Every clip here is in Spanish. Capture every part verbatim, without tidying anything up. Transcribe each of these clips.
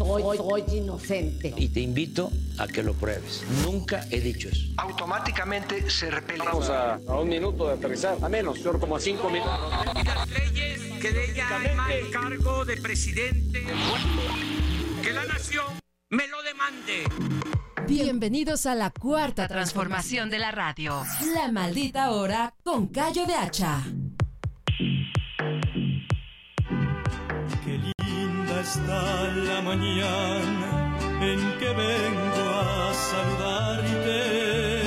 soy, soy inocente. Y te invito a que lo pruebes. Nunca he dicho eso. Automáticamente se repele. Vamos a, a un minuto de aterrizar, a menos, señor, como a cinco minutos. Y las leyes que de ella el cargo de presidente, que la nación me lo demande. Bienvenidos a la cuarta transformación de la radio. La maldita hora con Cayo de Hacha. Qué linda está la mañana en que vengo a saludarte.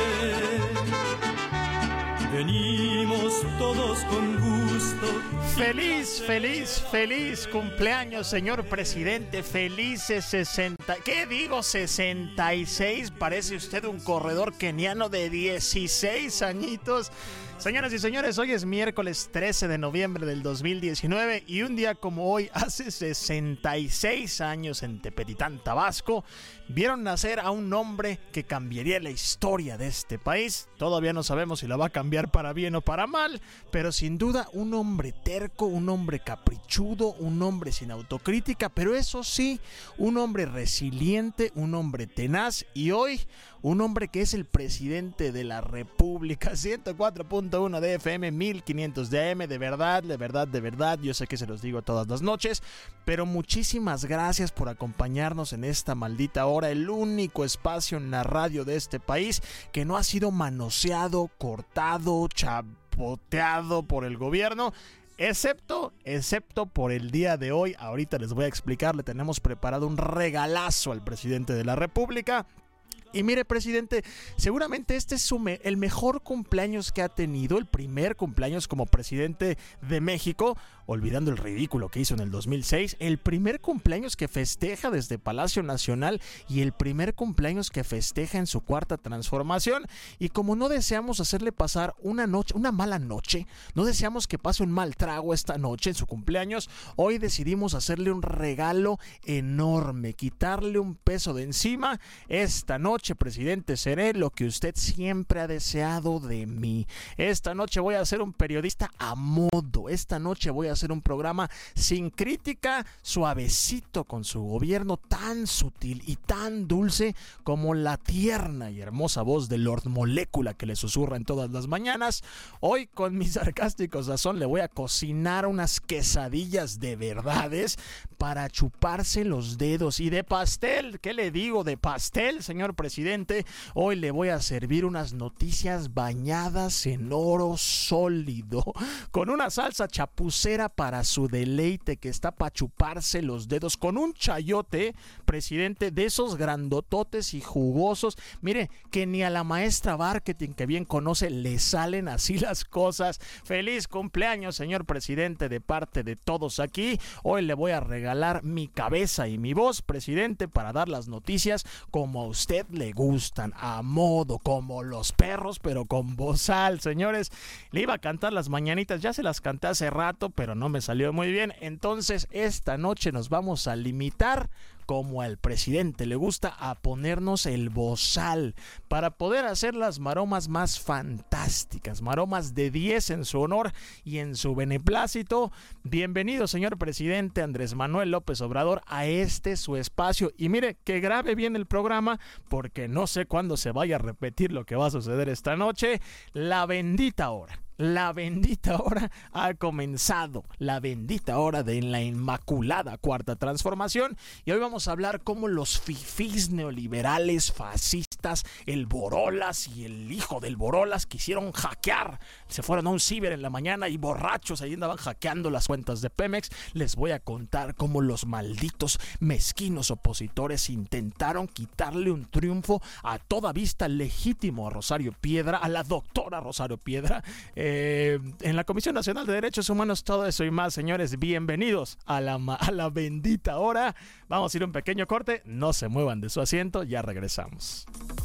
Venimos todos con gusto. Feliz, feliz, feliz cumpleaños, señor presidente. Felices sesenta, ¿qué digo? sesenta y seis. Parece usted un corredor keniano de dieciséis añitos. Señoras y señores, hoy es miércoles trece de noviembre del dos mil diecinueve y un día como hoy, hace sesenta y seis años en Tepetitán, Tabasco, vieron nacer a un hombre que cambiaría la historia de este país. Todavía no sabemos si la va a cambiar para bien o para mal, pero sin duda un hombre terco, un hombre caprichudo, un hombre sin autocrítica, pero eso sí, un hombre resiliente, un hombre tenaz y hoy un hombre que es el presidente de la República. ciento cuatro punto uno de F M, mil quinientos de A M, de verdad, de verdad, de verdad, yo sé que se los digo todas las noches, pero muchísimas gracias por acompañarnos en esta maldita hora, el único espacio en la radio de este país que no ha sido manoseado, cortado, chapoteado por el gobierno. Excepto, excepto por el día de hoy. Ahorita les voy a explicar, le tenemos preparado un regalazo al presidente de la República. Y mire, presidente, seguramente este es su me- el mejor cumpleaños que ha tenido, el primer cumpleaños como presidente de México, olvidando el ridículo que hizo en el dos mil seis, el primer cumpleaños que festeja desde Palacio Nacional y el primer cumpleaños que festeja en su cuarta transformación. Y como no deseamos hacerle pasar una noche, una mala noche, no deseamos que pase un mal trago esta noche en su cumpleaños, hoy decidimos hacerle un regalo enorme, quitarle un peso de encima. Esta noche, presidente, seré lo que usted siempre ha deseado de mí. Esta noche voy a ser un periodista a modo. Esta noche voy a hacer un programa sin crítica, suavecito con su gobierno tan sutil y tan dulce como la tierna y hermosa voz de Lord Molécula que le susurra en todas las mañanas. Hoy con mi sarcástico sazón le voy a cocinar unas quesadillas de verdades para chuparse los dedos y de pastel. ¿Qué le digo de pastel, señor presidente? Hoy le voy a servir unas noticias bañadas en oro sólido con una salsa chapucera para su deleite que está para chuparse los dedos, con un chayote, presidente, de esos grandototes y jugosos. Mire, que ni a la maestra marketing que bien conoce le salen así las cosas. Feliz cumpleaños, señor presidente, de parte de todos aquí. Hoy le voy a regalar mi cabeza y mi voz, presidente, para dar las noticias como a usted le gustan, a modo, como los perros, pero con bozal, señores. Le iba a cantar las mañanitas, ya se las canté hace rato, pero no me salió muy bien. Entonces, esta noche nos vamos a limitar, como al presidente le gusta, a ponernos el bozal para poder hacer las maromas más fantásticas, maromas de diez en su honor y en su beneplácito. Bienvenido, señor presidente Andrés Manuel López Obrador, a este su espacio. Y mire, que grabe bien el programa, porque no sé cuándo se vaya a repetir lo que va a suceder esta noche. La bendita hora. La bendita hora ha comenzado, la bendita hora de la inmaculada cuarta transformación, y hoy vamos a hablar cómo los fifís neoliberales fascistas, el Borolas y el hijo del Borolas, quisieron hackear, se fueron a un ciber en la mañana y borrachos ahí andaban hackeando las cuentas de Pemex. Les voy a contar cómo los malditos mezquinos opositores intentaron quitarle un triunfo a toda vista legítimo a Rosario Piedra, a la doctora Rosario Piedra, eh, Eh, en la Comisión Nacional de Derechos Humanos. Todo eso y más, señores, bienvenidos a la, a la bendita hora. Vamos a ir a un pequeño corte, no se muevan de su asiento, ya regresamos.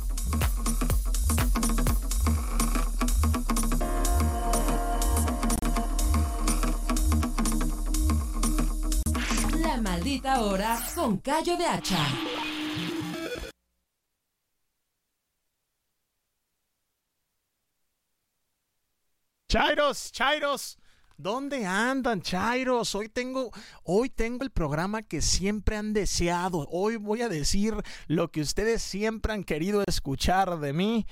La maldita hora con Cayo de Hacha. Chairos, Chairos, ¿Dónde andan, chairos? Hoy tengo, hoy tengo el programa que siempre han deseado. Hoy voy a decir lo que ustedes siempre han querido escuchar de mí.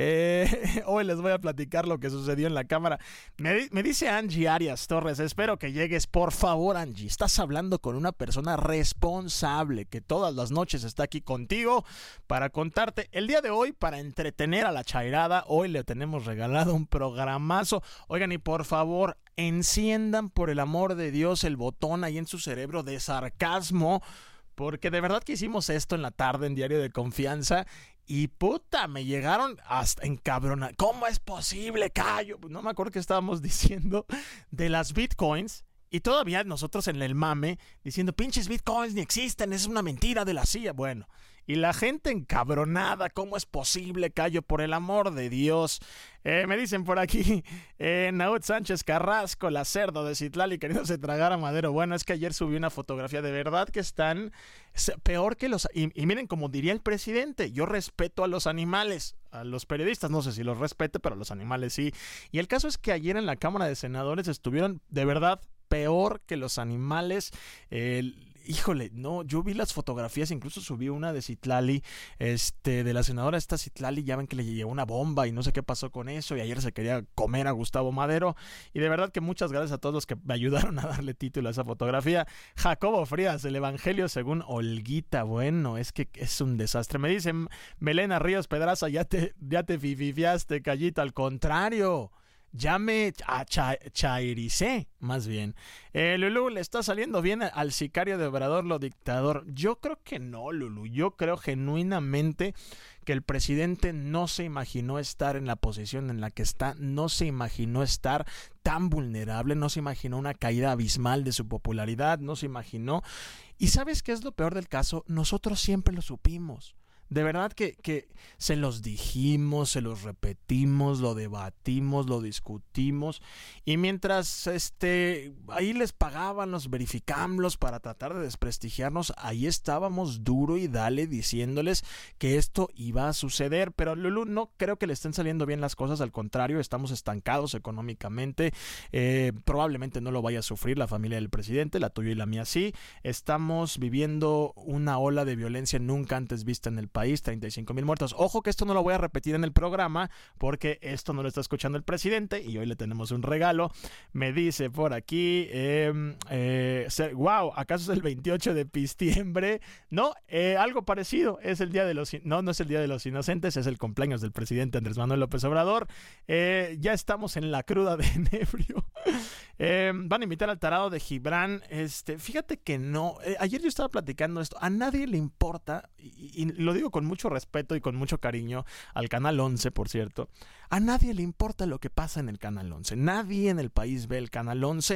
Eh, hoy les voy a platicar lo que sucedió en la Cámara. Me, me dice Angie Arias Torres, espero que llegues. Por favor, Angie, estás hablando con una persona responsable que todas las noches está aquí contigo para contarte. El día de hoy, para entretener a la chairada, hoy le tenemos regalado un programazo. Oigan, y por favor, enciendan por el amor de Dios el botón ahí en su cerebro de sarcasmo, porque de verdad que hicimos esto en la tarde en Diario de Confianza y puta, me llegaron hasta encabronar. ¿Cómo es posible, Cayo? No me acuerdo qué estábamos diciendo de las bitcoins. Y todavía nosotros en el mame diciendo, pinches bitcoins ni existen, es una mentira de la C I A. Bueno, y la gente encabronada, ¿cómo es posible, Cayo? Por el amor de Dios. Eh, me dicen por aquí, eh, Naud Sánchez Carrasco, la cerdo de Citlali queriéndose tragar a Madero. Bueno, es que ayer subí una fotografía, de verdad que están peor que los... Y, y miren, como diría el presidente, yo respeto a los animales, a los periodistas no sé si los respete, pero a los animales sí. Y el caso es que ayer en la Cámara de Senadores estuvieron, de verdad, peor que los animales. Eh, híjole, no, yo vi las fotografías, incluso subí una de Citlali, este, de la senadora esta Citlali, ya ven que le llegó una bomba y no sé qué pasó con eso, y ayer se quería comer a Gustavo Madero, y de verdad que muchas gracias a todos los que me ayudaron a darle título a esa fotografía. Jacobo Frías, el Evangelio según Olguita, bueno, es que es un desastre. Me dicen, Melena Ríos Pedraza, ya te, ya te fififiaste, Callita, al contrario. Ya me cha, cha, chairicé, más bien. Eh, Lulú, ¿le está saliendo bien al sicario de Obrador lo dictador? Yo creo que no, Lulú. Yo creo genuinamente que el presidente no se imaginó estar en la posición en la que está, no se imaginó estar tan vulnerable, no se imaginó una caída abismal de su popularidad, no se imaginó. ¿Y sabes qué es lo peor del caso? Nosotros siempre lo supimos. De verdad que, que se los dijimos, se los repetimos, lo debatimos, lo discutimos, y mientras este ahí les pagaban los verificamos para tratar de desprestigiarnos, ahí estábamos duro y dale diciéndoles que esto iba a suceder. Pero Lulú, no creo que le estén saliendo bien las cosas, al contrario, estamos estancados económicamente, eh, probablemente no lo vaya a sufrir la familia del presidente, la tuya y la mía sí. Estamos viviendo una ola de violencia nunca antes vista en el país, treinta y cinco mil muertos. Ojo que esto no lo voy a repetir en el programa porque esto no lo está escuchando el presidente y hoy le tenemos un regalo. Me dice por aquí, eh, eh, wow, ¿acaso es el veintiocho de diciembre? No, eh, algo parecido, es el día de los, no, no es el día de los inocentes, es el cumpleaños del presidente Andrés Manuel López Obrador. Eh, ya estamos en la cruda de enebrio. Eh, van a invitar al tarado de Gibran. Este, fíjate que no. Eh, ayer yo estaba platicando esto. A nadie le importa, y, y lo digo con mucho respeto y con mucho cariño al Canal once, por cierto. A nadie le importa lo que pasa en el Canal once. Nadie en el país ve el Canal once.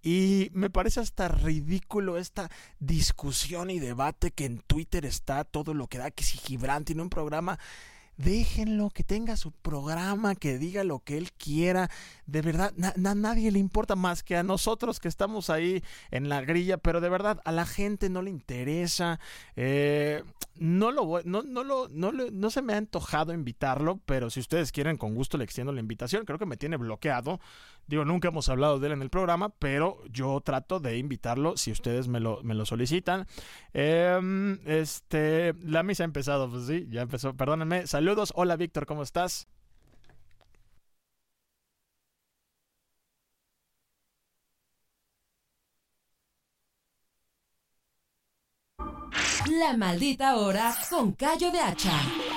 Y me parece hasta ridículo esta discusión y debate que en Twitter está todo lo que da. Que si Gibran tiene un programa, déjenlo, que tenga su programa, que diga lo que él quiera. De verdad, na- na- nadie le importa más que a nosotros que estamos ahí en la grilla, pero de verdad a la gente no le interesa. Eh, no lo voy, no, no lo, no, lo, no se me ha antojado invitarlo, pero si ustedes quieren, con gusto le extiendo la invitación. Creo que me tiene bloqueado. Digo, nunca hemos hablado de él en el programa, pero yo trato de invitarlo si ustedes me lo, me lo solicitan. Eh, este, la misa ha empezado, pues sí, ya empezó, perdónenme. Saludos, hola Víctor, ¿cómo estás? La maldita hora con Cayo de Hacha.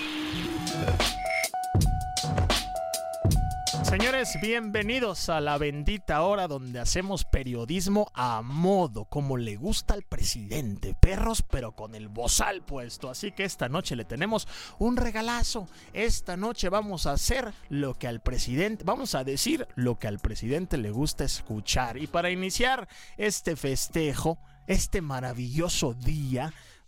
Señores, bienvenidos a la bendita hora donde hacemos periodismo a modo, como le gusta al presidente. Perros, pero con el bozal puesto. Así que esta noche le tenemos un regalazo. Esta noche vamos a hacer lo que al presidente, vamos a decir lo que al presidente le gusta escuchar. Y para iniciar este festejo, este maravilloso día,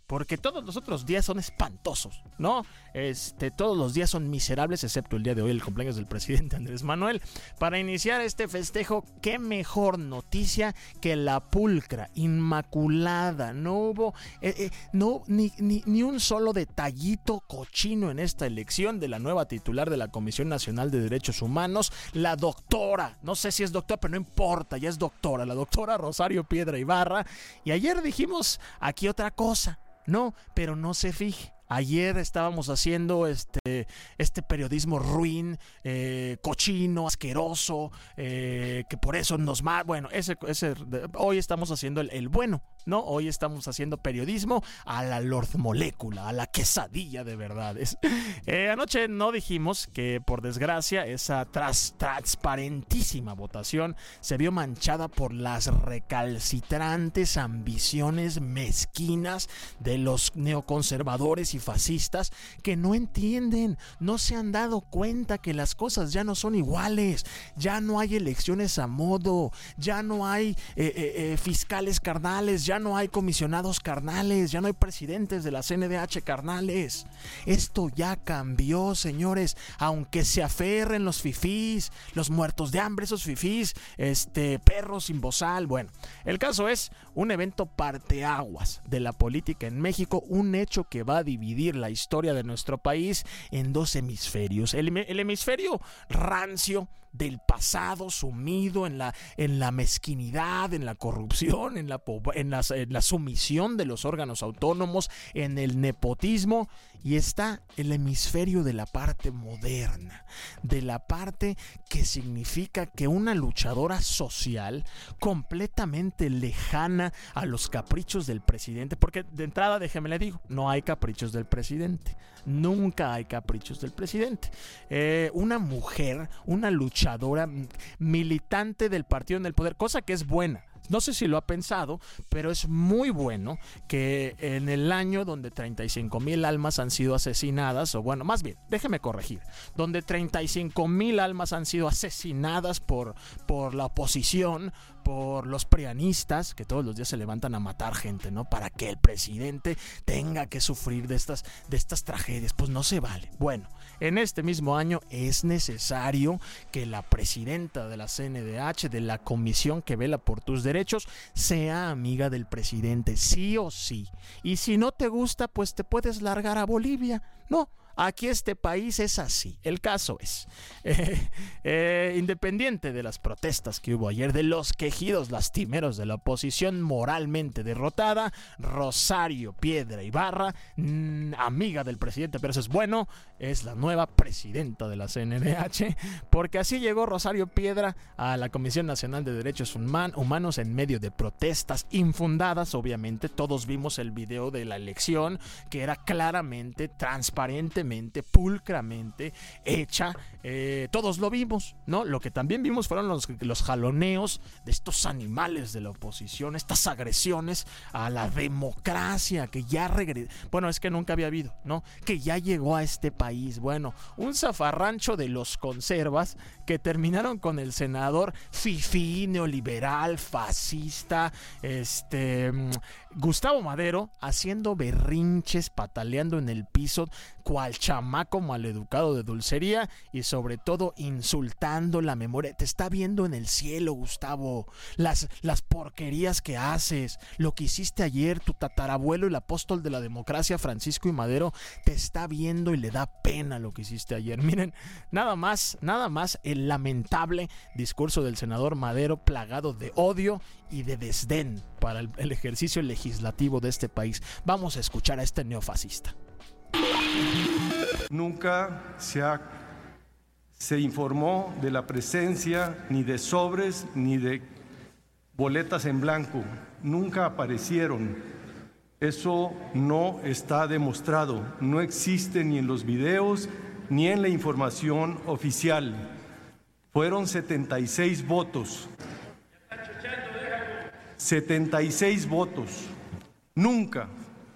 porque todos los otros días son espantosos, ¿no? Este, todos los días son miserables, excepto el día de hoy, el cumpleaños del presidente Andrés Manuel. Para iniciar este festejo, qué mejor noticia que la pulcra, inmaculada. No hubo eh, eh, no, ni, ni, ni un solo detallito cochino en esta elección de la nueva titular de la Comisión Nacional de Derechos Humanos, la doctora, no sé si es doctora, pero no importa, ya es doctora, la doctora Rosario Piedra Ibarra. Y ayer dijimos aquí otra cosa. No, pero no se fije. Ayer estábamos haciendo este, este periodismo ruin, eh, cochino, asqueroso, eh, que por eso nos mata. Bueno, ese, ese, hoy estamos haciendo el, el bueno, ¿no? Hoy estamos haciendo periodismo a la Lord Molécula, a la quesadilla de verdades. Eh, anoche no dijimos que, por desgracia, esa tras, transparentísima votación se vio manchada por las recalcitrantes ambiciones mezquinas de los neoconservadores y fascistas que no entienden, no se han dado cuenta que las cosas ya no son iguales, ya no hay elecciones a modo, ya no hay eh, eh, eh, fiscales carnales, ya no hay comisionados carnales, ya no hay presidentes de la C N D H carnales. Esto ya cambió, señores, aunque se aferren los fifís, los muertos de hambre, esos fifís, este, perros sin bozal. Bueno, el caso es un evento parteaguas de la política en México, un hecho que va a dividir la historia de nuestro país en dos hemisferios. El, el hemisferio rancio del pasado, sumido en la, en la mezquinidad, en la corrupción, en la, en, la, en la sumisión de los órganos autónomos, en el nepotismo, y está el hemisferio de la parte moderna, de la parte que significa que una luchadora social completamente lejana a los caprichos del presidente, porque de entrada, déjeme le digo, no hay caprichos del presidente. Nunca hay caprichos del presidente. Eh, una mujer, una luchadora militante del partido en el poder, cosa que es buena. No sé si lo ha pensado, pero es muy bueno que en el año donde treinta y cinco mil almas han sido asesinadas, o bueno, más bien, déjeme corregir, donde treinta y cinco mil almas han sido asesinadas por, por la oposición, por los prianistas, que todos los días se levantan a matar gente, ¿no? Para que el presidente tenga que sufrir de estas, de estas tragedias. Pues no se vale. Bueno, en este mismo año es necesario que la presidenta de la C N D H, de la comisión que vela por tus derechos, sea amiga del presidente, sí o sí. Y si no te gusta, pues te puedes largar a Bolivia. No, aquí este país es así. El caso es, eh, eh, independiente de las protestas que hubo ayer, de los quejidos lastimeros de la oposición moralmente derrotada, Rosario Piedra Ibarra, mmm, amiga del presidente, pero eso es bueno, es la nueva presidenta de la C N D H, porque así llegó Rosario Piedra a la Comisión Nacional de Derechos Humanos en medio de protestas infundadas. Obviamente todos vimos el video de la elección, que era claramente, transparentemente, pulcramente hecha, eh, todos lo vimos, ¿no? Lo que también vimos fueron los, los jaloneos de estos animales de la oposición, estas agresiones a la democracia que ya regresó, bueno, es que nunca había habido, ¿no? Que ya llegó a este país. Bueno, un zafarrancho de los conservas que terminaron con el senador fifí, neoliberal, fascista, este... Gustavo Madero haciendo berrinches, pataleando en el piso, cual chamaco maleducado de dulcería, y sobre todo insultando la memoria. Te está viendo en el cielo, Gustavo, las, las porquerías que haces, lo que hiciste ayer. Tu tatarabuelo, el apóstol de la democracia, Francisco I. Madero, te está viendo y le da pena lo que hiciste ayer. Miren, nada más, nada más el lamentable discurso del senador Madero, plagado de odio y de desdén para el, el ejercicio legislativo de este país. Vamos a escuchar a este neofascista. Nunca se, ha, se informó de la presencia ni de sobres ni de boletas en blanco. Nunca aparecieron. Eso no está demostrado. No existe ni en los videos ni en la información oficial. Fueron setenta y seis votos. setenta y seis votos. Nunca.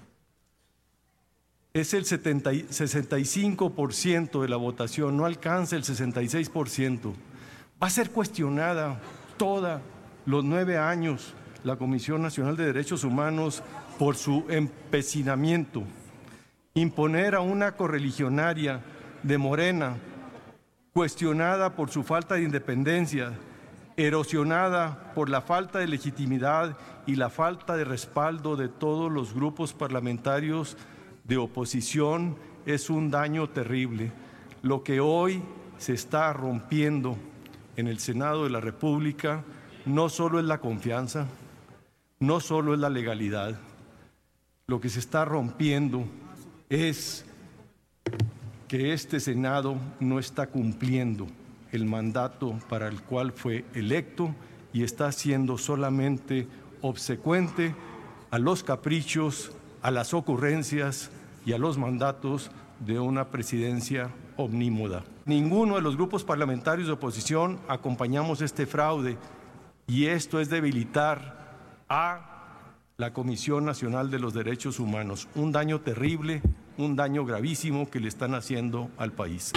Es el setenta, sesenta y cinco por ciento de la votación, no alcanza el sesenta y seis por ciento. Va a ser cuestionada todos los nueve años la Comisión Nacional de Derechos Humanos por su empecinamiento. Imponer a una correligionaria de Morena, cuestionada por su falta de independencia, erosionada por la falta de legitimidad y la falta de respaldo de todos los grupos parlamentarios de oposición, es un daño terrible. Lo que hoy se está rompiendo en el Senado de la República no solo es la confianza, no solo es la legalidad. Lo que se está rompiendo es que este Senado no está cumpliendo el mandato para el cual fue electo y está siendo solamente obsecuente a los caprichos, a las ocurrencias y a los mandatos de una presidencia omnímoda. Ninguno de los grupos parlamentarios de oposición acompañamos este fraude y esto es debilitar a la Comisión Nacional de los Derechos Humanos. Un daño terrible, un daño gravísimo que le están haciendo al país.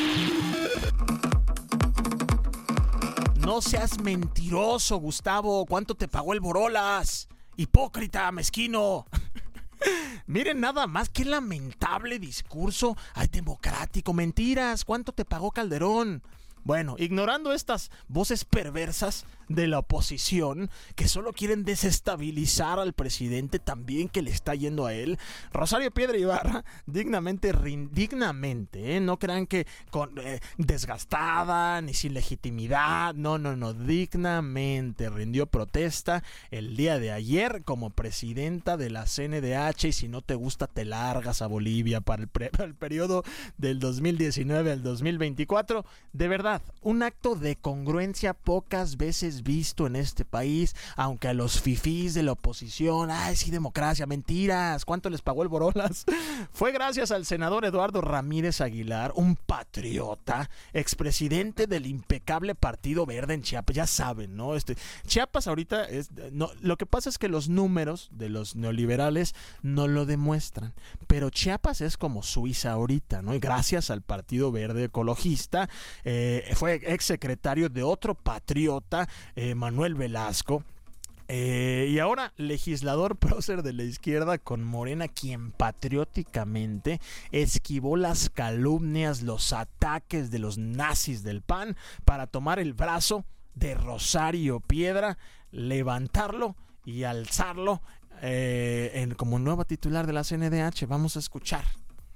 No seas mentiroso, Gustavo. ¿Cuánto te pagó el Borolas? Hipócrita, mezquino. Miren nada más, qué lamentable discurso. Ay, democrático, mentiras. ¿Cuánto te pagó Calderón? Bueno, ignorando estas voces perversas de la oposición que solo quieren desestabilizar al presidente también que le está yendo a él, Rosario Piedra Ibarra dignamente, dignamente, ¿eh? No crean que con, eh, desgastada ni sin legitimidad, no, no, no, dignamente rindió protesta el día de ayer como presidenta de la C N D H y si no te gusta te largas a Bolivia para el, pre, para el periodo del dos mil diecinueve al dos mil veinticuatro. De verdad, un acto de congruencia pocas veces visto en este país, aunque a los fifís de la oposición, ay sí, democracia, mentiras, ¿cuánto les pagó el Borolas? Fue gracias al senador Eduardo Ramírez Aguilar, un patriota, expresidente del impecable Partido Verde en Chiapas, ya saben, ¿no? Este, Chiapas ahorita, es, no, lo que pasa es que los números de los neoliberales no lo demuestran, pero Chiapas es como Suiza ahorita, ¿no? Y gracias al Partido Verde Ecologista, eh, fue exsecretario de otro patriota, eh, Manuel Velasco, eh, y ahora legislador prócer de la izquierda con Morena, quien patrióticamente esquivó las calumnias, los ataques de los nazis del P A N para tomar el brazo de Rosario Piedra, levantarlo y alzarlo eh, en, como nueva titular de la C N D H. Vamos a escuchar.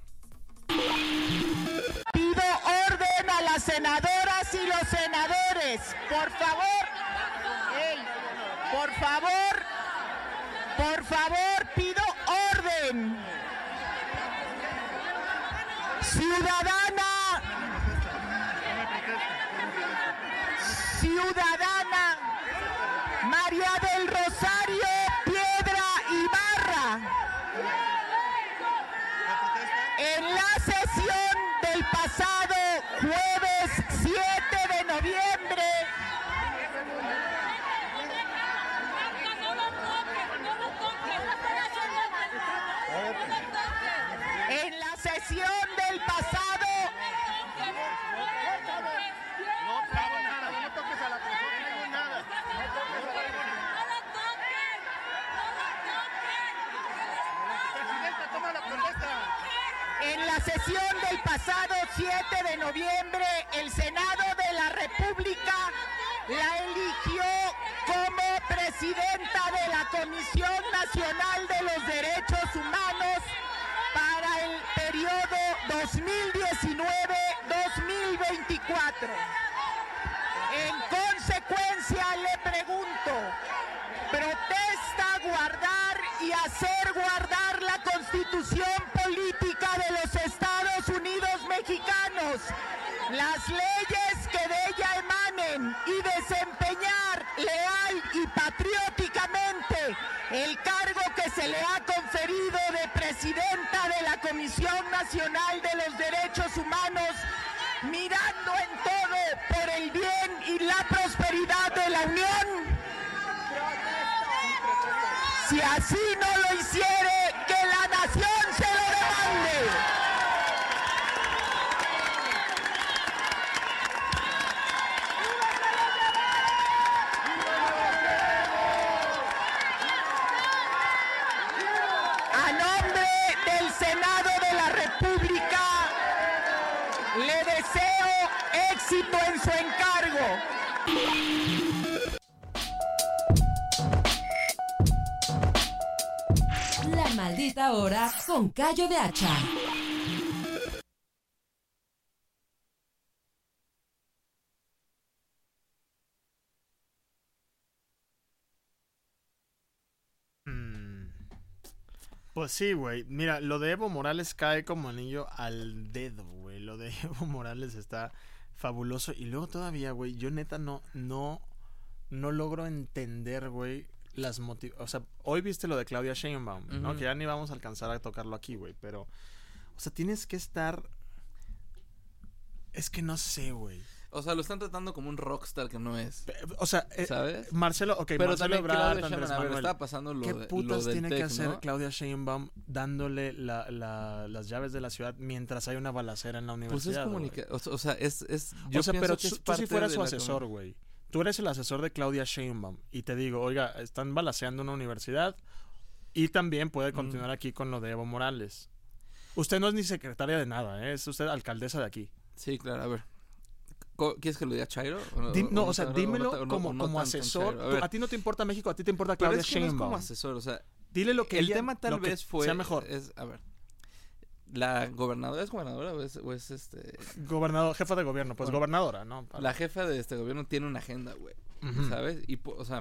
Pido orden a las senadoras y los senadores, por favor, hey, por favor, por favor, pido orden. Ciudadana, ciudadana María del Rosario Piedra Ibarra, en la sesión del pasado jueves siete de noviembre, en la sesión del pasado, En la sesión del pasado siete de noviembre, el Senado de la República la eligió como presidenta de la Comisión Nacional de los Derechos Humanos para el periodo dos mil diecinueve a dos mil veinticuatro. En consecuencia, le pregunto, ¿protesta guardar y hacer guardar la Constitución política de los Estados Unidos mexicanos, las leyes que de ella emanen y desempeñar leal y patrióticamente el cargo que se le ha conferido de presidenta de la Comisión Nacional de los Derechos Humanos, mirando en todo por el bien y la prosperidad de la Unión? Si así no lo hiciere, que la nación se lo demande. maldita hora con Cayo de Hacha. Pues sí, güey. Mira, lo de Evo Morales cae como anillo al dedo, güey. Lo de Evo Morales está fabuloso. Y luego todavía, güey, yo neta no, no, no logro entender, güey, las motivaciones. O sea, hoy viste lo de Claudia Sheinbaum, uh-huh. ¿no? Que ya ni vamos a alcanzar a tocarlo aquí, güey. Pero, o sea, tienes que estar... Es que no sé, güey. O sea, lo están tratando como un rockstar que no es. O sea, ¿sabes? Eh, Marcelo, ok, pero Marcelo Ebrard, Andrés Manuel, Manuel. Está pasando lo ¿Qué de, putas lo tiene tech, que hacer ¿no? Claudia Sheinbaum dándole la, la, las llaves de la ciudad mientras hay una balacera en la universidad? Pues es comunicar, o, o sea, es, es yo o sea, pero tú, tú si fueras su la... asesor, güey. Tú eres el asesor de Claudia Sheinbaum y te digo, oiga, están balaceando una universidad y también puede continuar mm. aquí con lo de Evo Morales. Usted no es ni secretaria de nada, ¿eh? Es usted alcaldesa de aquí. Sí, claro, a ver. ¿Quieres que lo diga Chairo? O, Dim, no, o, o sea, dímelo o no, como, no como asesor. A, a ti no te importa México, a ti te importa Claudia Sheinbaum. Sheinbaum. No es como asesor, o sea, dile lo que el ella, tema tal vez fue sea mejor. Es, a ver, la gobernadora es gobernadora o es, o es este gobernador, jefa de gobierno, pues bueno, gobernadora, ¿no? Para... La jefa de este gobierno tiene una agenda, güey, uh-huh. ¿sabes? Y o sea,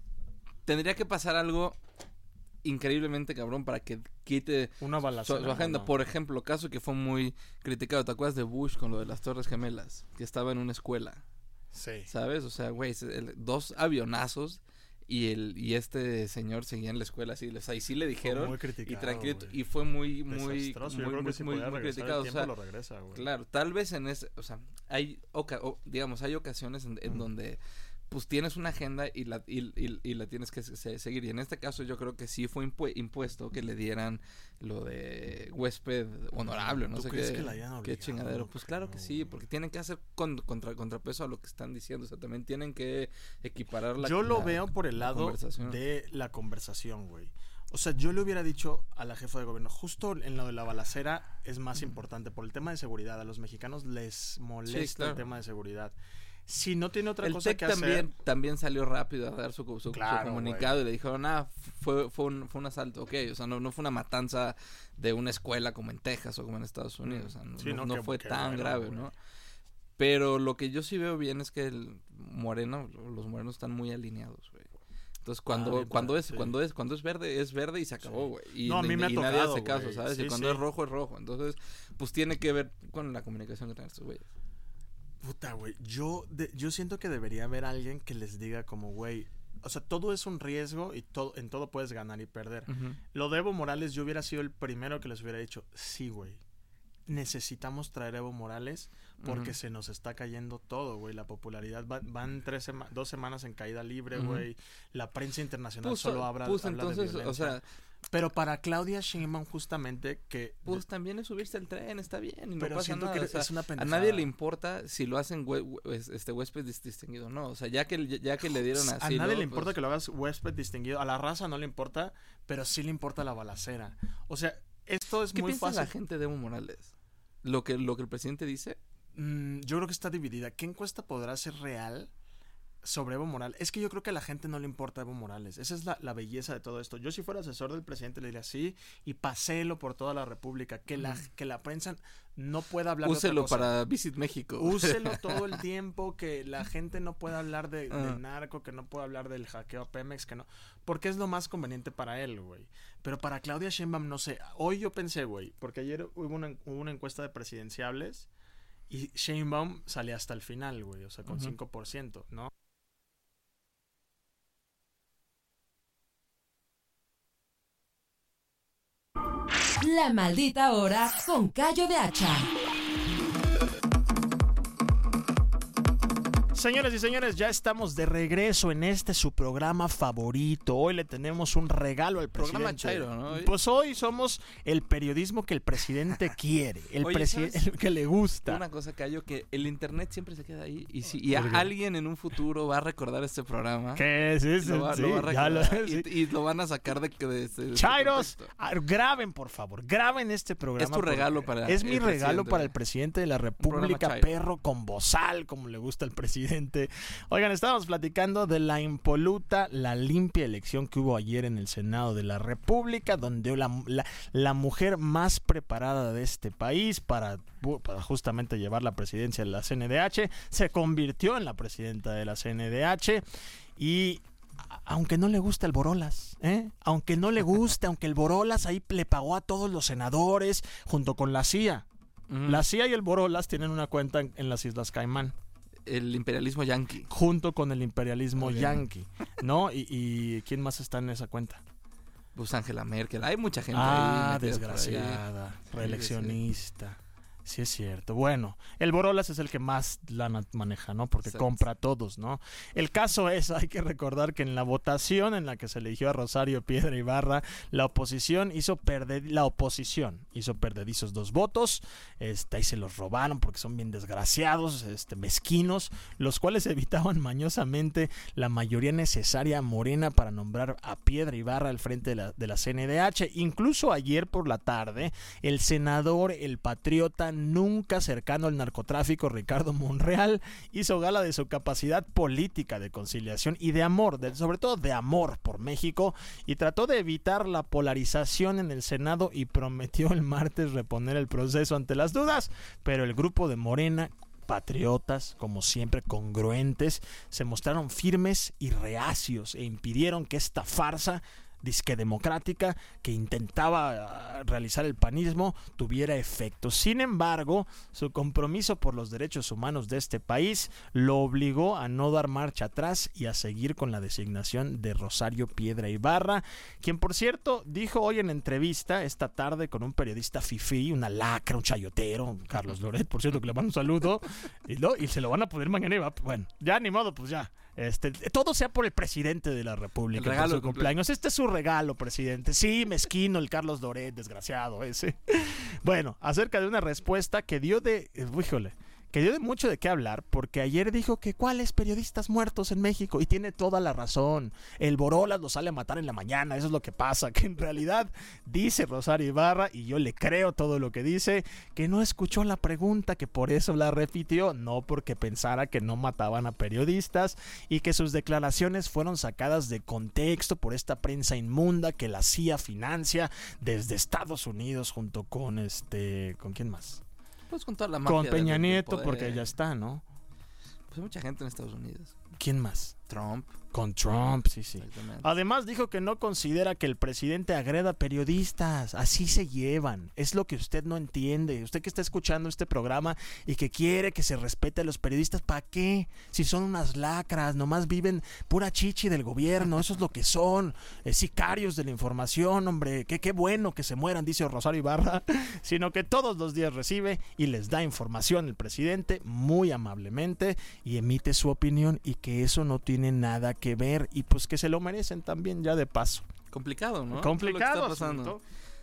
tendría que pasar algo increíblemente cabrón para que quite una balacera, su, su agenda. No. Por ejemplo, caso que fue muy criticado, ¿te acuerdas de Bush con lo de las Torres Gemelas? Que estaba en una escuela. Sí. ¿Sabes? O sea, güey, dos avionazos y el y este señor seguía en la escuela así, o sea, y sí le dijeron muy criticado, y tranquilo wey. Y fue muy muy muy, muy, muy, si muy, muy criticado, o sea, lo regresa, claro, tal vez en ese, o sea, hay oca, o, digamos, hay ocasiones en, en mm. donde pues tienes una agenda y la y, y, y la tienes que se, seguir. Y en este caso yo creo que sí fue impu- impuesto que le dieran lo de huésped honorable, no sé qué, que la hayan qué chingadero. Pues claro no. que sí, porque tienen que hacer con, contra contrapeso a lo que están diciendo. O sea, también tienen que equiparar la Yo lo la, veo por el lado de la conversación, güey. O sea, yo le hubiera dicho a la jefa de gobierno, justo en lo de la balacera es más importante por el tema de seguridad. A los mexicanos les molesta sí, claro. el tema de seguridad. Si no tiene otra el cosa Tec que también, hacer... también salió rápido a dar su, su, claro, su comunicado, wey. Y le dijeron, ah, fue, fue, un, fue un asalto, ok, o sea, no, no fue una matanza de una escuela como en Texas o como en Estados Unidos, o sea, no, sí, no, no, no que, fue que tan bueno, grave, wey. ¿no? Pero lo que yo sí veo bien es que el Moreno, los morenos están muy alineados, güey. Entonces cuando ah, cuando es sí. cuando es cuando es verde es verde y se acabó, güey. Sí. Y, no, a mí me y ha nadie tocado, hace caso, wey. ¿sabes? Sí, y cuando sí. es rojo es rojo. Entonces, pues tiene que ver con la comunicación que tienen estos güeyes. Puta, güey, yo, de, yo siento que debería haber alguien que les diga como, güey, o sea, todo es un riesgo y todo, en todo puedes ganar y perder. Uh-huh. Lo de Evo Morales, yo hubiera sido el primero que les hubiera dicho, sí, güey, necesitamos traer a Evo Morales porque uh-huh. se nos está cayendo todo, güey, la popularidad, va, van tres sema- dos semanas en caída libre, güey, uh-huh. la prensa internacional pues, solo habla, pues, habla entonces, de violencia. O sea, pero para Claudia Sheinbaum justamente que... Pues también es subirse al tren, está bien, y no pero pasa siento nada. Que o sea, es una a nadie le importa si lo hacen hue- hue- este huésped distinguido, no, o sea, ya que ya que le dieron así. A nadie ¿no? le importa pues... que lo hagas huésped distinguido, a la raza no le importa, pero sí le importa la balacera. O sea, esto es ¿Qué muy piensa fácil. la gente de Evo Morales? Lo que lo que el presidente dice. Mm, yo creo que está dividida. ¿Qué encuesta podrá ser real sobre Evo Morales? Es que yo creo que a la gente no le importa Evo Morales. Esa es la, la belleza de todo esto. Yo si fuera asesor del presidente le diría sí y pasélo por toda la república. Que la, que la prensa no pueda hablar Úselo de otra cosa. para Visit México. Úselo todo el tiempo. Que la gente no pueda hablar de, uh. del narco, que no pueda hablar del hackeo a Pemex, que no. Porque es lo más conveniente para él, güey. Pero para Claudia Sheinbaum, no sé. Hoy yo pensé, güey, porque ayer hubo una, hubo una encuesta de presidenciables y Sheinbaum salía hasta el final, güey. O sea, con uh-huh. cinco por ciento, ¿no? La maldita hora con Cayo de Hacha. Señores y señores, ya estamos de regreso en este su programa favorito. Hoy le tenemos un regalo al presidente. Programa Chairo, ¿no? Hoy... Pues hoy somos el periodismo que el presidente quiere, el, Oye, presi- el que le gusta. Una cosa, Cayo, que el internet siempre se queda ahí. Y si y a alguien en un futuro va a recordar este programa. ¿Qué es eso? Lo va, sí, lo va a ya lo, y, sí. y lo van a sacar de, de, de, de Chairos, graben por favor, graben este programa. Es tu regalo para Es mi regalo para el presidente de la República, perro con bozal, como le gusta al presidente. presidente. Oigan, estábamos platicando de la impoluta, la limpia elección que hubo ayer en el Senado de la República, donde la, la, la mujer más preparada de este país para, para justamente llevar la presidencia de la C N D H se convirtió en la presidenta de la C N D H. Y aunque no le gusta el Borolas, ¿eh? aunque no le guste, aunque el Borolas ahí le pagó a todos los senadores junto con la C I A. Uh-huh. La C I A y el Borolas tienen una cuenta en, en las Islas Caimán. El imperialismo yanqui. Junto con el imperialismo okay. yanqui, ¿no? Y, y ¿quién más está en esa cuenta? Pues Angela Merkel. Hay mucha gente ah, ahí. Ah, desgraciada, reeleccionista. Sí, es cierto. Bueno, el Borolas es el que más lana maneja, ¿no? Porque Exacto. compra a todos, ¿no? El caso es, hay que recordar que en la votación en la que se eligió a Rosario Piedra Ibarra, la oposición hizo perder, la oposición hizo perdedizos dos votos, este, ahí se los robaron porque son bien desgraciados, este, mezquinos, los cuales evitaban mañosamente la mayoría necesaria morena para nombrar a Piedra Ibarra al frente de la, de la C N D H. Incluso ayer por la tarde, el senador, el patriota, nunca cercano al narcotráfico, Ricardo Monreal, hizo gala de su capacidad política de conciliación y de amor, de, sobre todo de amor por México, y trató de evitar la polarización en el Senado y prometió el martes reponer el proceso ante las dudas, pero el grupo de Morena, patriotas, como siempre congruentes, se mostraron firmes y reacios e impidieron que esta farsa disque democrática que intentaba realizar el panismo tuviera efecto. Sin embargo, su compromiso por los derechos humanos de este país lo obligó a no dar marcha atrás y a seguir con la designación de Rosario Piedra Ibarra, quien por cierto dijo hoy en entrevista esta tarde con un periodista fifí, una lacra, un chayotero, Carlos Loret, por cierto que le mando un saludo, y, lo, y se lo van a poner mañana y va, bueno, ya ni modo, pues ya. Este, todo sea por el presidente de la República, el regalo por su cumpleaños. Este es su regalo, presidente. Sí, mezquino el Carlos Loret, desgraciado ese. Bueno, acerca de una respuesta que dio de, híjole, que dio de mucho de qué hablar, porque ayer dijo que cuáles periodistas muertos en México, y tiene toda la razón. El Borolas lo sale a matar en la mañana, eso es lo que pasa, que en realidad dice Rosario Ibarra, y yo le creo todo lo que dice, que no escuchó la pregunta, que por eso la repitió, no porque pensara que no mataban a periodistas, y que sus declaraciones fueron sacadas de contexto por esta prensa inmunda que la C I A financia desde Estados Unidos junto con este, ¿con quién más? Pues con toda la mafia con Peña del, Nieto, del porque ya está, ¿no? Pues hay mucha gente en Estados Unidos. ¿Quién más? Trump. Con Trump, sí, sí. Además dijo que no considera que el presidente agreda periodistas. Así se llevan. Es lo que usted no entiende. Usted que está escuchando este programa y que quiere que se respete a los periodistas, ¿para qué? Si son unas lacras, nomás viven pura chichi del gobierno. Eso es lo que son. Eh, sicarios de la información, hombre. Qué, qué bueno que se mueran, dice Rosario Ibarra. Sino que todos los días recibe y les da información el presidente muy amablemente y emite su opinión, y que eso no tiene nada que ver, y pues que se lo merecen también ya de paso. Complicado, ¿no? Complicado asunto.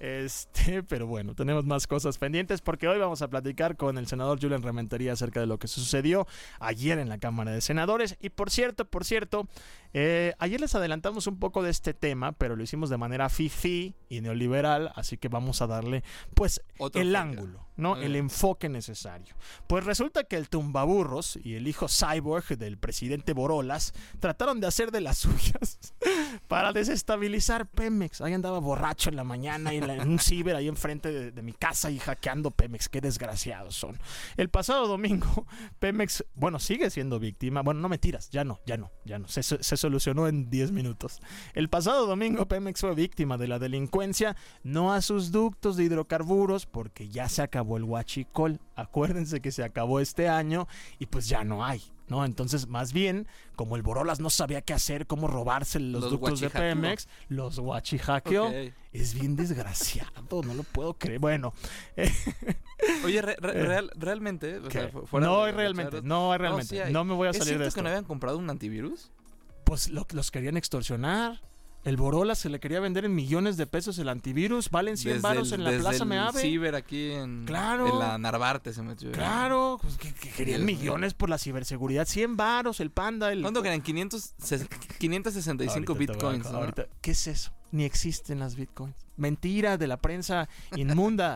Este, pero bueno, tenemos más cosas pendientes porque hoy vamos a platicar con el senador Julen Rementería acerca de lo que sucedió ayer en la Cámara de Senadores. Y por cierto, por cierto, eh, ayer les adelantamos un poco de este tema, pero lo hicimos de manera fifí y neoliberal, así que vamos a darle pues Otro el enfoque. ángulo, ¿no? El enfoque necesario. Pues resulta que el tumbaburros y el hijo cyborg del presidente Borolas trataron de hacer de las suyas para desestabilizar Pemex. Ahí andaba borracho en la mañana y en un ciber ahí enfrente de, de mi casa y hackeando Pemex. Qué desgraciados son. El pasado domingo Pemex, bueno, sigue siendo víctima. Bueno, no mentiras, ya no, ya no, ya no. Se, se solucionó en diez minutos. El pasado domingo Pemex fue víctima de la delincuencia, no a sus ductos de hidrocarburos, porque ya se acabó el huachicol. Acuérdense que se acabó este año y pues ya no hay, ¿no? Entonces, más bien, como el Borolas no sabía qué hacer, cómo robarse los, los ductos de Pemex, los guachihackeó. Okay. Es bien desgraciado, no lo puedo creer. Bueno. Eh, Oye, re, re, real, realmente, o sea, fuera no de, hay realmente, no hay realmente. No, sí no me voy a salir de esto. ¿Es cierto que no habían comprado un antivirus? Pues lo, los querían extorsionar. El Borolas se le quería vender en millones de pesos el antivirus. Valen cien varos en la Plaza Meave. Ciber aquí en, claro, en la Narvarte se metió. Claro, pues que, que querían Dios millones mío. Por la ciberseguridad. cien varos, el Panda. El... ¿Cuánto querían? quinientos sesenta y cinco ahorita bitcoins. ¿No? Ahorita, ¿qué es eso? Ni existen las bitcoins. Mentira de la prensa inmunda.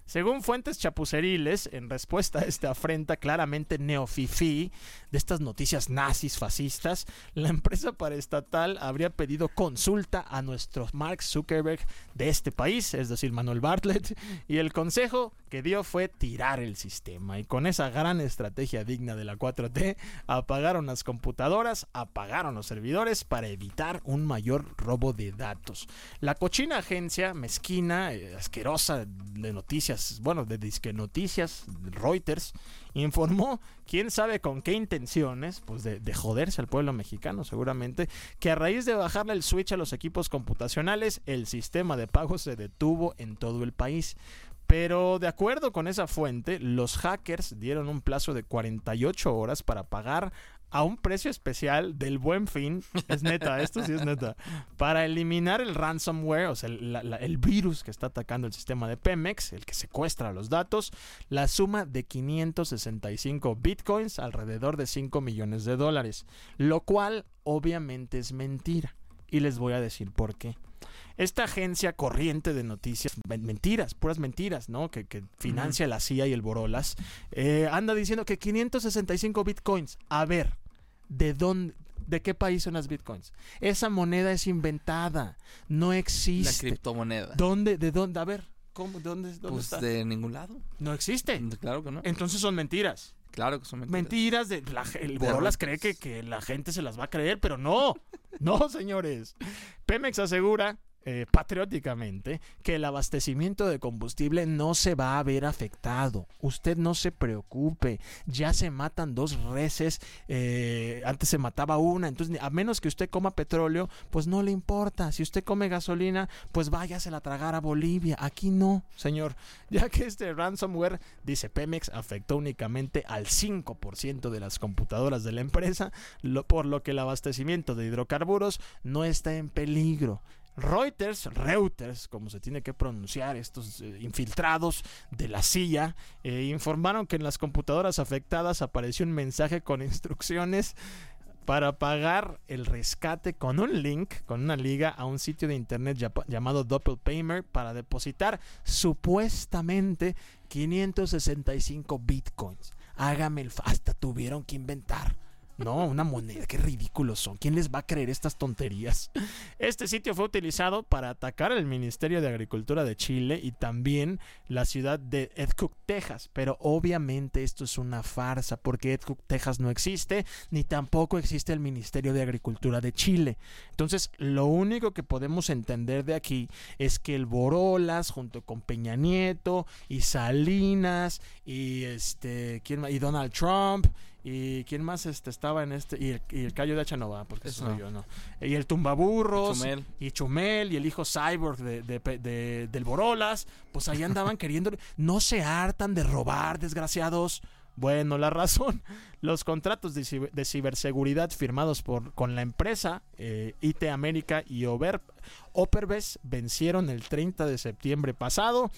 Según fuentes chapuceriles, en respuesta a esta afrenta claramente neofifí de estas noticias nazis fascistas, la empresa paraestatal habría pedido consulta a nuestro Mark Zuckerberg de este país, es decir, Manuel Bartlett, y el consejo que dio fue tirar el sistema. Y con esa gran estrategia digna de la cuatro T, apagaron las computadoras, apagaron los servidores para evitar un mayor robo de datos. La cochina agencia mezquina, eh, asquerosa de noticias, bueno, de disque noticias, Reuters, informó, quién sabe con qué intenciones, pues de, de joderse al pueblo mexicano seguramente, que a raíz de bajarle el switch a los equipos computacionales, el sistema de pago se detuvo en todo el país. Pero de acuerdo con esa fuente, los hackers dieron un plazo de cuarenta y ocho horas para pagar a un precio especial del Buen Fin, es neta, esto sí es neta, para eliminar el ransomware, o sea, la, la, el virus que está atacando el sistema de Pemex, el que secuestra los datos, la suma de quinientos sesenta y cinco bitcoins, alrededor de cinco millones de dólares, lo cual obviamente es mentira, y les voy a decir por qué. Esta agencia corriente de noticias, mentiras, puras mentiras, ¿no? Que, que financia uh-huh. la C I A y el Borolas, eh, anda diciendo que quinientos sesenta y cinco bitcoins. A ver, ¿de dónde, de qué país son las bitcoins? Esa moneda es inventada, no existe. La criptomoneda. ¿Dónde, de dónde? A ver, ¿cómo, dónde, dónde pues está? De ningún lado. No existe. Claro que no. Entonces son mentiras. Claro que son mentiras. Mentiras. De, la, el Borolas cree que, que la gente se las va a creer, pero no. No, señores. Pemex asegura Eh, patrióticamente que el abastecimiento de combustible no se va a ver afectado. Usted no se preocupe, ya se matan dos reses, eh, antes se mataba una, entonces a menos que usted coma petróleo, pues no le importa. Si usted come gasolina, pues váyase a tragar a Bolivia. Aquí no, señor, ya que este ransomware, dice Pemex, afectó únicamente al cinco por ciento de las computadoras de la empresa, lo, por lo que el abastecimiento de hidrocarburos no está en peligro. Reuters, Reuters, como se tiene que pronunciar, estos eh, infiltrados de la C I A, eh, informaron que en las computadoras afectadas apareció un mensaje con instrucciones para pagar el rescate con un link, con una liga a un sitio de internet llamado Doppelpaymer para depositar supuestamente quinientos sesenta y cinco bitcoins. Hágame el... Hasta tuvieron que inventar. No, una moneda, qué ridículos son. ¿Quién les va a creer estas tonterías? Este sitio fue utilizado para atacar al Ministerio de Agricultura de Chile y también la ciudad de Ed Cook, Texas. Pero obviamente esto es una farsa porque Ed Cook, Texas no existe, ni tampoco existe el Ministerio de Agricultura de Chile. Entonces, lo único que podemos entender de aquí es que el Borolas, junto con Peña Nieto y Salinas y este, ¿quién más? Y Donald Trump... ¿Y quién más este estaba en este? Y el, y el Cayo de Hacha no va, porque eso soy no. yo, ¿no? Y el Tumbaburros, Chumel. y Chumel, y el hijo Cyborg de, de, de, de, del Borolas, pues ahí andaban queriendo... No se hartan de robar, desgraciados. Bueno, la razón, los contratos de, ciber, de ciberseguridad firmados por con la empresa eh, I T América y Over, Operbes vencieron el treinta de septiembre pasado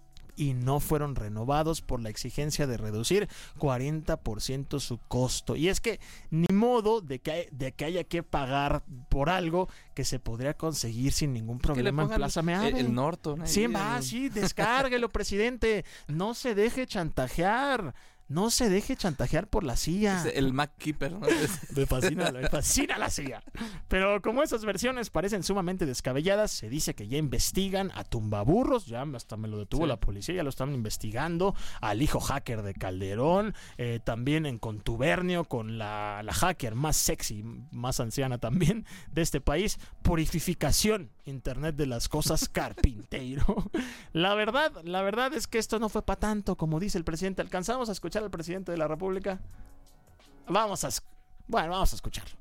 y no fueron renovados por la exigencia de reducir cuarenta por ciento su costo. Y es que ni modo de que, hay, de que haya que pagar por algo que se podría conseguir sin ningún problema en Plaza Meave. El, el Norton. Sí, va, el... sí, descárguelo, presidente. No se deje chantajear. No se deje chantajear por la C I A. El MacKeeper, ¿no? Me fascina, me fascina la C I A. Pero como esas versiones parecen sumamente descabelladas, se dice que ya investigan a Tumbaburros, ya hasta me lo detuvo sí. la policía, ya lo están investigando, al hijo hacker de Calderón, eh, también en contubernio con la, la hacker más sexy, más anciana también de este país, purificación, Internet de las cosas, Carpinteiro. La verdad, la verdad es que esto no fue para tanto, como dice el presidente. Alcanzamos a escuchar al presidente de la República. Vamos a, bueno, vamos a escucharlo.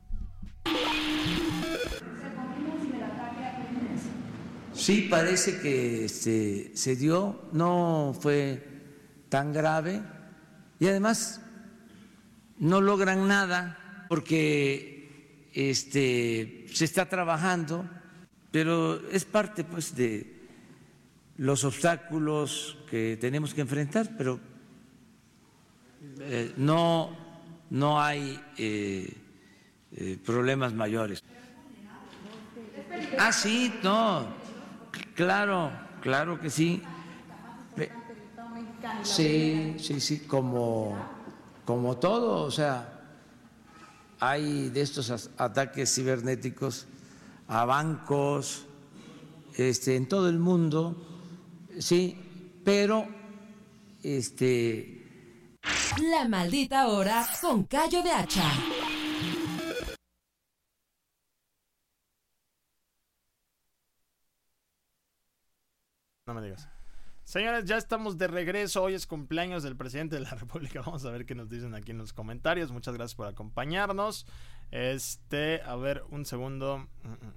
Sí, parece que este, se dio, no fue tan grave y además no logran nada porque este, se está trabajando, pero es parte pues de los obstáculos que tenemos que enfrentar, pero Eh, no, no hay eh, eh, problemas mayores. Ah, sí, no, claro, claro que sí. Sí, sí, sí, como, como todo, o sea, hay de estos ataques cibernéticos a bancos, este, en todo el mundo, sí, pero este. La Maldita Hora con Cayo de Hacha. No me digas. Señores, ya estamos de regreso. Hoy es cumpleaños del presidente de la República. Vamos a ver qué nos dicen aquí en los comentarios. Muchas gracias por acompañarnos. Este, a ver, un segundo.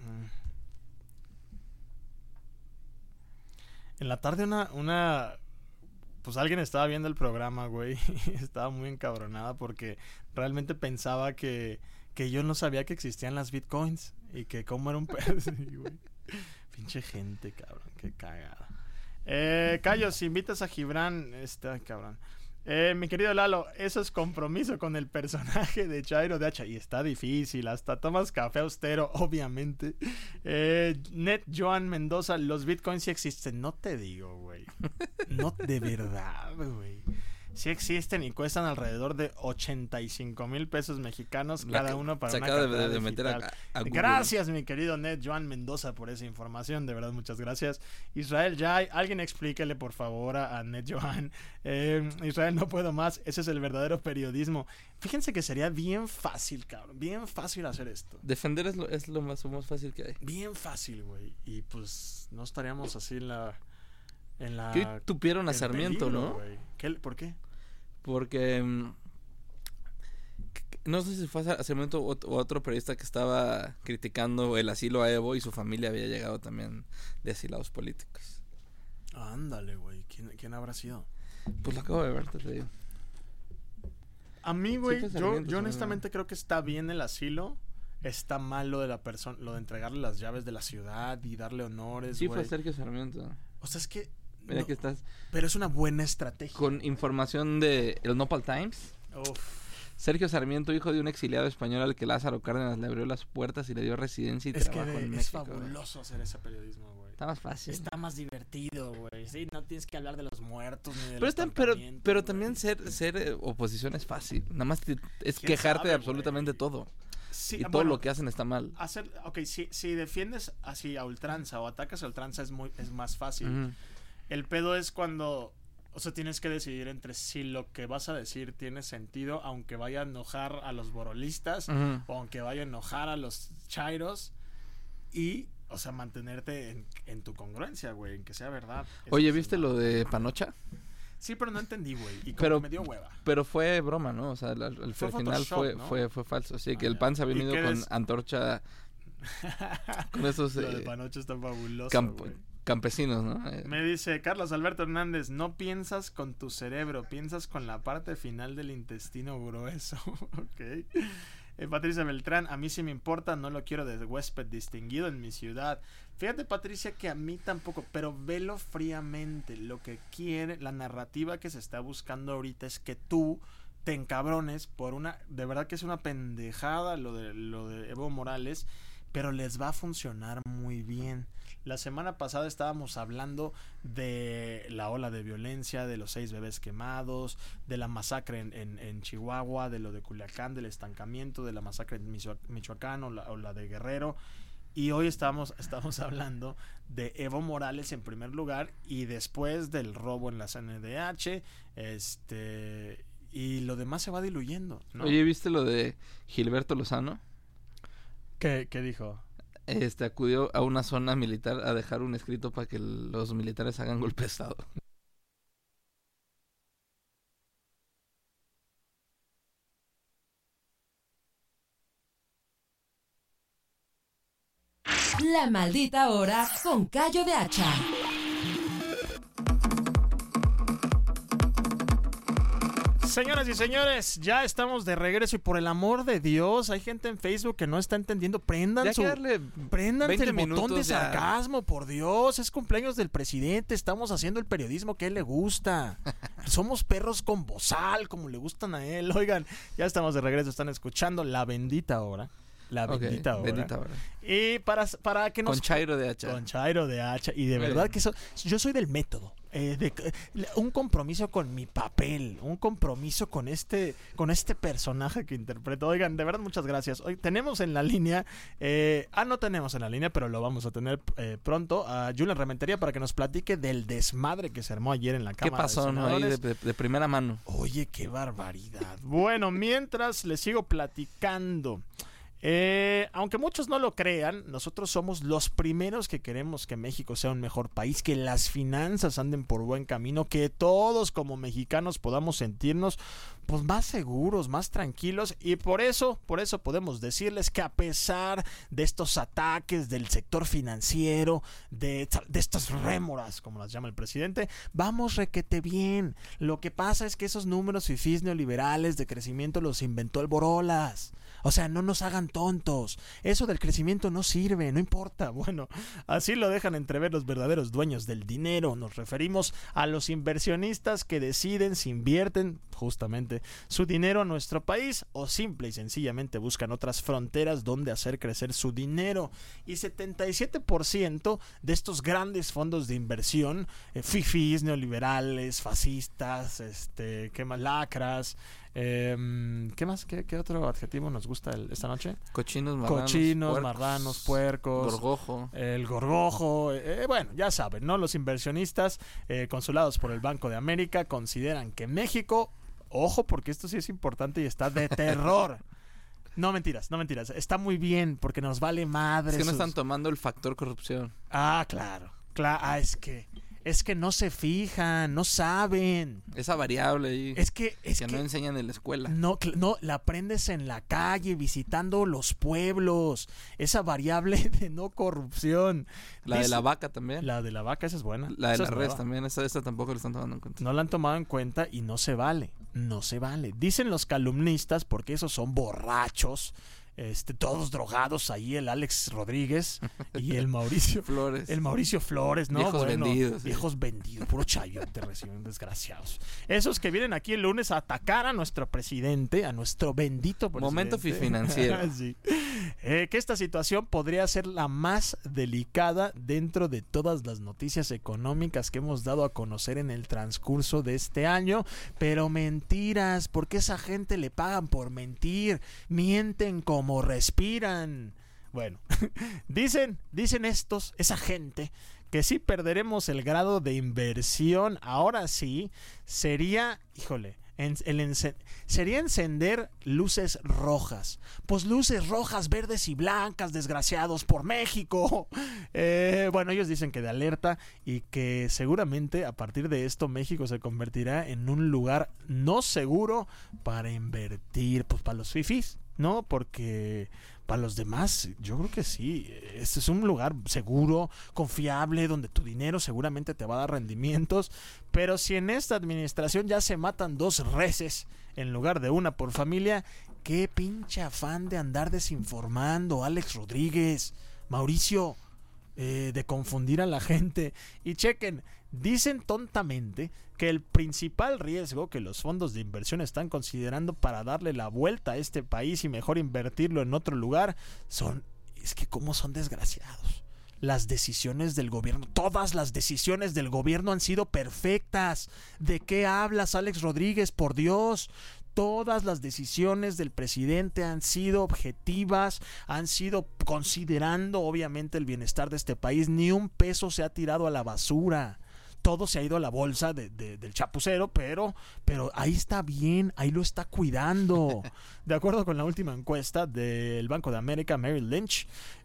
En la tarde una, una, pues alguien estaba viendo el programa, güey. Estaba muy encabronada porque realmente pensaba que, que yo no sabía que existían las bitcoins y que cómo era un pedo. Sí, güey. Pinche gente, cabrón, qué cagada. Eh, Cayo, si invitas a Gibran, este, ay, cabrón. Eh, mi querido Lalo, eso es compromiso con el personaje de Chairo de Hacha. Y está difícil, hasta tomas café austero, obviamente. Eh, Net Joan Mendoza, los bitcoins sí existen. No te digo, güey. No, de verdad, güey. Sí existen y cuestan alrededor de ochenta y cinco mil pesos mexicanos cada uno para una cartera de, de meter a, a Gracias, mi querido Ned Joan Mendoza, por esa información. De verdad, muchas gracias. Israel Jai, alguien explíquele por favor a, a Ned Joan. Eh, Israel, no puedo más. Ese es el verdadero periodismo. Fíjense que sería bien fácil, cabrón. Bien fácil hacer esto. Defender es lo, es lo más, más fácil que hay. Bien fácil, güey. Y pues no estaríamos así en la... En la que tupieron a Sarmiento, peligro, ¿no? ¿Qué, ¿Por qué? Porque no sé si fue a Sarmiento o otro periodista que estaba criticando el asilo a Evo y su familia había llegado también de asilados políticos. Ándale, güey. ¿Quién, ¿Quién habrá sido? Pues lo acabo de ver, te digo. A mí, güey, sí, yo, yo honestamente creo que está bien el asilo. Está mal lo de la persona, lo de entregarle las llaves de la ciudad y darle honores, Sí, güey. fue Sergio Sarmiento. O sea, es que... Mira no, que estás... Pero es una buena estrategia. Con información de el Nopal Times. Uf. Sergio Sarmiento, hijo de un exiliado español al que Lázaro Cárdenas le abrió las puertas y le dio residencia y es trabajo que de, en es México. Es fabuloso hacer ese periodismo, güey. Está más fácil. Está más divertido, güey. Sí, no tienes que hablar de los muertos ni de pero, están, pero, pero también ser, ser eh, oposición es fácil. Nada más te, es quejarte sabe, de absolutamente wey? todo. Sí, y todo bueno, lo que hacen está mal. Hacer, ok, si, si defiendes así a ultranza o atacas a ultranza es, muy, es más fácil. Uh-huh. El pedo es cuando, o sea, tienes que decidir entre si lo que vas a decir tiene sentido, aunque vaya a enojar a los borolistas, uh-huh. o aunque vaya a enojar a los chairos, y, o sea, mantenerte en, en tu congruencia, güey, en que sea verdad. Oye, ¿viste lo de Panocha? Sí, pero no entendí, güey, y como pero, me dio hueva. Pero fue broma, ¿no? O sea, el, el fue final fue, ¿no? fue, fue falso. Así ah, que el PAN se ha venido con des... antorcha... con esos... Lo eh, de Panocha está fabuloso, camp- güey. Campesinos, ¿no? Eh. Me dice Carlos Alberto Hernández, no piensas con tu cerebro, piensas con la parte final del intestino grueso. Ok. Eh, Patricia Beltrán, a mí sí me importa, no lo quiero de huésped distinguido en mi ciudad. Fíjate, Patricia, que a mí tampoco, pero velo fríamente. Lo que quiere, la narrativa que se está buscando ahorita es que tú te encabrones por una, de verdad que es una pendejada lo de, lo de Evo Morales, pero les va a funcionar muy bien. La semana pasada estábamos hablando de la ola de violencia, de los seis bebés quemados, de la masacre en, en, en Chihuahua, de lo de Culiacán, del estancamiento, de la masacre en Michoacán o la, o la de Guerrero. Y hoy estamos, estamos hablando de Evo Morales en primer lugar y después del robo en la C N D H, este, y lo demás se va diluyendo, ¿no? Oye, ¿viste lo de Gilberto Lozano? ¿Qué, qué dijo? Este, acudió a una zona militar a dejar un escrito para que los militares hagan golpe de estado. La Maldita Hora con Cayo de Hacha. Señoras y señores, ya estamos de regreso y por el amor de Dios, hay gente en Facebook que no está entendiendo. Prendan su, prendan el botón de sarcasmo, ya. Por Dios, es cumpleaños del presidente, estamos haciendo el periodismo que a él le gusta. Somos perros con bozal, como le gustan a él. Oigan, ya estamos de regreso, están escuchando La Bendita Hora. La Okay, bendita hora. Bendita hora. Y para, para que nos... Con Chairo de Hacha. Con Chairo de Hacha. Y de Muy verdad bien. que eso... Yo soy del método. Eh, de, un compromiso con mi papel. Un compromiso con este con este personaje que interpreto. Oigan, de verdad, muchas gracias. Hoy tenemos en la línea... Eh, ah, no tenemos en la línea, pero lo vamos a tener eh, pronto a Julián Rementería para que nos platique del desmadre que se armó ayer en la ¿Qué Cámara pasó, de no? Ahí Senadores. de, de- de primera mano. Oye, qué barbaridad. Bueno, mientras les sigo platicando. Eh, aunque muchos no lo crean, nosotros somos los primeros que queremos que México sea un mejor país, que las finanzas anden por buen camino, que todos como mexicanos podamos sentirnos pues más seguros, más tranquilos, y por eso, por eso podemos decirles que a pesar de estos ataques del sector financiero, de, de estas rémoras, como las llama el presidente, vamos requete bien. Lo que pasa es que esos números fifís neoliberales de crecimiento los inventó el Borolas. O sea, no nos hagan tontos. Eso del crecimiento no sirve, no importa. Bueno, así lo dejan entrever los verdaderos dueños del dinero. Nos referimos a los inversionistas que deciden si invierten justamente su dinero a nuestro país o simple y sencillamente buscan otras fronteras donde hacer crecer su dinero. Y setenta y siete por ciento de estos grandes fondos de inversión, eh, fifís, neoliberales, fascistas, este, ¿qué más? Lacras. Eh, ¿Qué más? ¿Qué, ¿Qué otro adjetivo nos gusta el, esta noche? Cochinos, marranos, Cochinos, puercos, marranos, puercos. Gorgojo. El gorgojo. Eh, bueno, ya saben, ¿no? Los inversionistas eh, consulados por el Banco de América consideran que México, ojo, porque esto sí es importante y está de terror. No mentiras, no mentiras. Está muy bien porque nos vale madre. Es que no sus- están tomando el factor corrupción. Ah, claro. Claro, ah, es que es que no se fijan, no saben. Esa variable ahí. Es que es que, que no enseñan en la escuela. No, cl- no, la aprendes en la calle, visitando los pueblos. Esa variable de no corrupción. La de Dice- la vaca también. La de la vaca, esa es buena. La de Esa la es res nueva. también. Esa, esa tampoco la están tomando en cuenta. No la han tomado en cuenta y no se vale. No se vale. Dicen los calumnistas, porque esos son borrachos, este, todos drogados ahí, el Alex Rodríguez y el Mauricio Flores. El Mauricio Flores, ¿no? Viejos Bueno, vendidos, sí. Viejos vendidos, puro chayote reciben, desgraciados. Esos que vienen aquí el lunes a atacar a nuestro presidente, a nuestro bendito presidente. Momento financiero. Sí. Eh, que esta situación podría ser la más delicada dentro de todas las noticias económicas que hemos dado a conocer en el transcurso de este año, pero mentiras, porque esa gente le pagan por mentir, mienten como respiran. Bueno, dicen, dicen estos, esa gente, que si perderemos el grado de inversión, ahora sí, sería, híjole, en, el ence- sería encender luces rojas. Pues luces rojas, verdes y blancas, desgraciados, por México. Eh, bueno, ellos dicen que de alerta y que seguramente a partir de esto México se convertirá en un lugar no seguro para invertir, pues para los fifís, ¿no? Porque para los demás, yo creo que sí. Este es un lugar seguro, confiable, donde tu dinero seguramente te va a dar rendimientos. Pero si en esta administración ya se matan dos reses en lugar de una por familia, qué pinche afán de andar desinformando, Alex Rodríguez, Mauricio, eh, de confundir a la gente. Y chequen, dicen tontamente que el principal riesgo que los fondos de inversión están considerando para darle la vuelta a este país y mejor invertirlo en otro lugar son, es que cómo son desgraciados. Las decisiones del gobierno, todas las decisiones del gobierno han sido perfectas. ¿De qué hablas, Alex Rodríguez? Por Dios. Todas las decisiones del presidente han sido objetivas, han sido considerando obviamente el bienestar de este país. Ni un peso se ha tirado a la basura. Todo se ha ido a la bolsa de, de, del chapucero, pero, pero ahí está bien, ahí lo está cuidando. De acuerdo con la última encuesta del Banco de América, Merrill Lynch,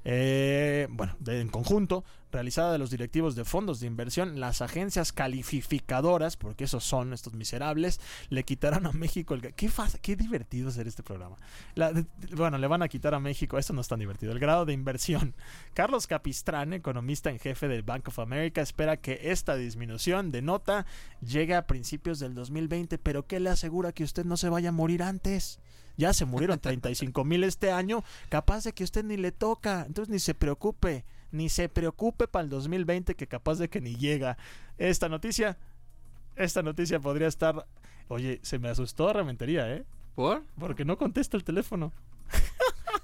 eh, bueno, de, en conjunto, realizada de los directivos de fondos de inversión, las agencias calificadoras, porque esos son estos miserables, le quitarán a México el... Qué, fácil, qué divertido hacer este programa. La, de, bueno, le van a quitar a México, esto no es tan divertido, el grado de inversión. Carlos Capistrán, economista en jefe del Bank of America, espera que esta disminución de nota llegue a principios del dos mil veinte, pero ¿qué le asegura que usted no se vaya a morir antes? Ya se murieron treinta y cinco mil este año, capaz de que usted ni le toca, entonces ni se preocupe, ni se preocupe para el dos mil veinte, que capaz de que ni llega. Esta noticia, esta noticia podría estar... Oye, se me asustó Rementería, ¿eh? ¿Por? Porque no contesta el teléfono.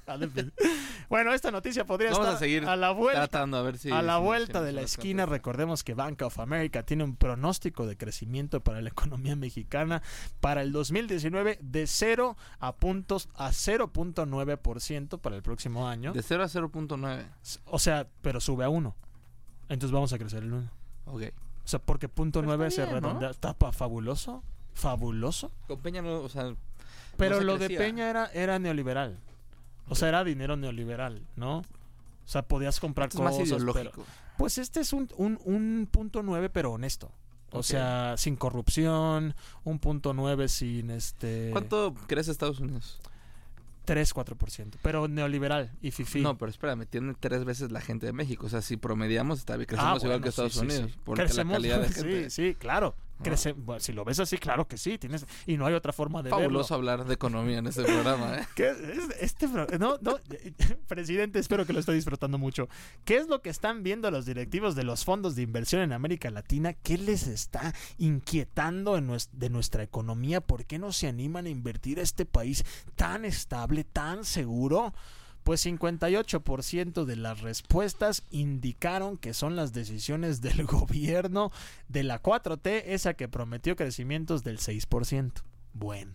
Bueno, esta noticia podría Vamos estar a seguir a la vuelta, tratando a ver si, a la si, vuelta si de la nos esquina. alcanza. Recordemos que Bank of America tiene un pronóstico de crecimiento para la economía mexicana para el dos mil diecinueve de cero a puntos a cero punto nueve por ciento para el próximo año. De cero a cero punto nueve. O sea, pero sube a uno. Entonces vamos a crecer el uno. Ok. O sea, porque punto Pero nueve está se bien, ¿no? redondea. Está pa- fabuloso. Fabuloso. Con Peña no, o sea, Pero no se lo crecía. de Peña era, era neoliberal. O sea, era dinero neoliberal, ¿no? O sea, podías comprar Esto es más cosas. ideológico. Pero, pues este es un, un, un punto nueve, pero honesto. O Ok. sea, sin corrupción, un punto nueve sin este... ¿Cuánto crece Estados Unidos? tres, cuatro por ciento. Pero neoliberal y fifí. No, pero espérame, tiene tres veces la gente de México. O sea, si promediamos, está bien, crecemos Ah, igual bueno, que Estados sí, sí, Unidos. sí. Porque Crecemos, la calidad de gente... Sí, sí, claro. Crece, bueno, si lo ves así, claro que sí. Tienes, y no hay otra forma de Fabuloso verlo. hablar de economía en este programa, ¿eh? ¿Qué es este pro- no, no, presidente, espero que lo esté disfrutando mucho. ¿Qué es lo que están viendo los directivos de los fondos de inversión en América Latina? ¿Qué les está inquietando en nues- de nuestra economía? ¿Por qué no se animan a invertir a este país tan estable, tan seguro? Pues cincuenta y ocho por ciento de las respuestas indicaron que son las decisiones del gobierno de la cuatro T, esa que prometió crecimientos del seis por ciento. Bueno.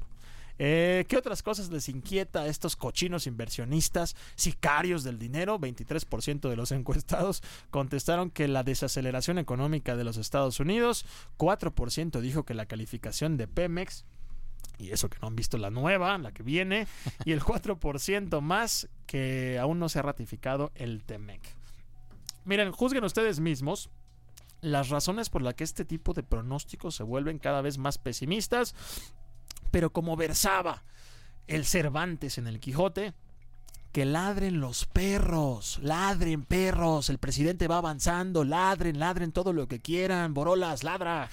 Eh, ¿Qué otras cosas les inquieta a estos cochinos inversionistas, sicarios del dinero? veintitrés por ciento de los encuestados contestaron que la desaceleración económica de los Estados Unidos, cuatro por ciento dijo que la calificación de Pemex, y eso que no han visto la nueva, la que viene, y el cuatro por ciento más que aún no se ha ratificado el Temec. Miren, juzguen ustedes mismos las razones por las que este tipo de pronósticos se vuelven cada vez más pesimistas, pero como versaba el Cervantes en el Quijote, que ladren los perros, ladren perros, el presidente va avanzando, ladren, ladren todo lo que quieran, Borolas, ladra.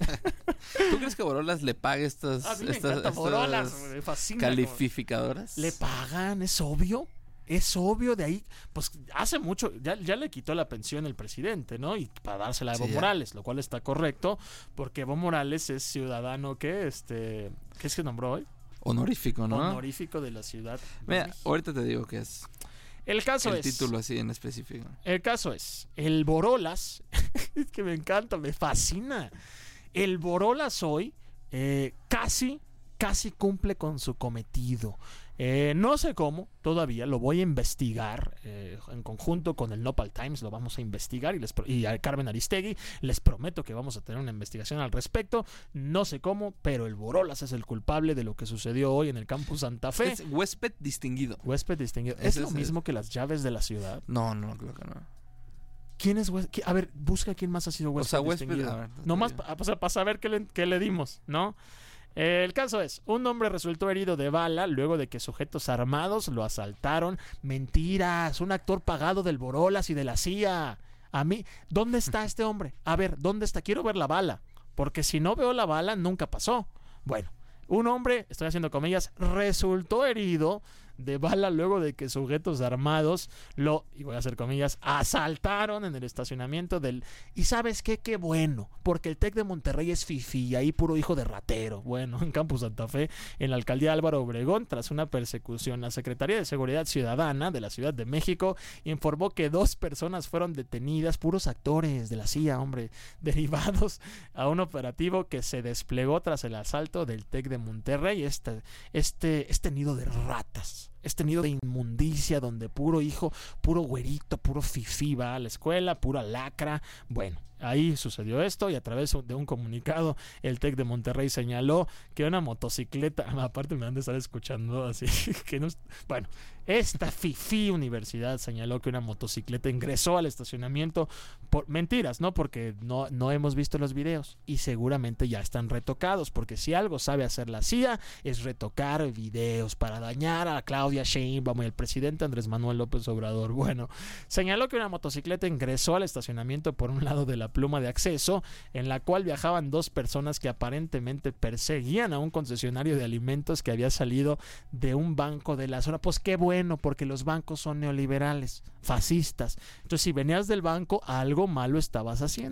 ¿Tú crees que Borolas le pague estas, A mí me estas, encanta estas Borolas, me fascina. calificadoras? Le pagan, es obvio. Es obvio, de ahí, pues hace mucho, ya, ya le quitó la pensión el presidente, ¿no? Y para dársela a Evo Sí, ya. Morales, lo cual está correcto, porque Evo Morales es ciudadano que, este, ¿qué es que nombró hoy? Honorífico, ¿no? Honorífico de la ciudad. de Mira, México. ahorita te digo que es El caso el es, título así en específico. el caso es, el Borolas, es que me encanta, me fascina. El Borolas hoy eh, casi, casi cumple con su cometido. Eh, no sé cómo, todavía lo voy a investigar eh, en conjunto con el Nopal Times, lo vamos a investigar y, les pro- y a Carmen Aristegui, les prometo que vamos a tener una investigación al respecto. No sé cómo, pero el Borolas es el culpable de lo que sucedió hoy en el campus Santa Fe. Es huésped distinguido. Huésped distinguido. ¿Es Ese lo es- mismo que las llaves de la ciudad? No, no, creo que no. ¿Quién es huésped? A ver, busca quién más ha sido huésped O sea, huésped, distinguido. a ver, No más te para pa saber qué le, qué le dimos, ¿no? Eh, el caso es, un hombre resultó herido de bala luego de que sujetos armados lo asaltaron. Mentiras, un actor pagado del Borolas y de la C I A. A mí, ¿dónde está este hombre? A ver, ¿dónde está? Quiero ver la bala, porque si no veo la bala, nunca pasó. Bueno, un hombre, estoy haciendo comillas, resultó herido de bala luego de que sujetos armados lo, y voy a hacer comillas, asaltaron en el estacionamiento del... Y ¿sabes qué? Qué bueno, porque el TEC de Monterrey es fifí, ahí puro hijo de ratero. Bueno, en Campus Santa Fe, en la alcaldía Álvaro Obregón, tras una persecución, la Secretaría de Seguridad Ciudadana de la Ciudad de México informó que dos personas fueron detenidas, puros actores de la C I A, hombre, derivados a un operativo que se desplegó tras el asalto del TEC de Monterrey, este, este, este nido de ratas. Este nido de inmundicia donde puro hijo, puro güerito, puro fifí va a la escuela, pura lacra. Bueno, ahí sucedió esto y a través de un comunicado el TEC de Monterrey señaló que una motocicleta, aparte me han de estar escuchando así, que no, bueno, esta fifí universidad señaló que una motocicleta ingresó al estacionamiento por mentiras, ¿no? Porque no, no hemos visto los videos y seguramente ya están retocados, porque si algo sabe hacer la C I A es retocar videos para dañar a Claudia Sheinbaum y al presidente Andrés Manuel López Obrador. Bueno, señaló que una motocicleta ingresó al estacionamiento por un lado de la pluma de acceso, en la cual viajaban dos personas que aparentemente perseguían a un concesionario de alimentos que había salido de un banco de la zona. Pues qué bueno, porque los bancos son neoliberales, fascistas. Entonces, si venías del banco, algo malo estabas haciendo.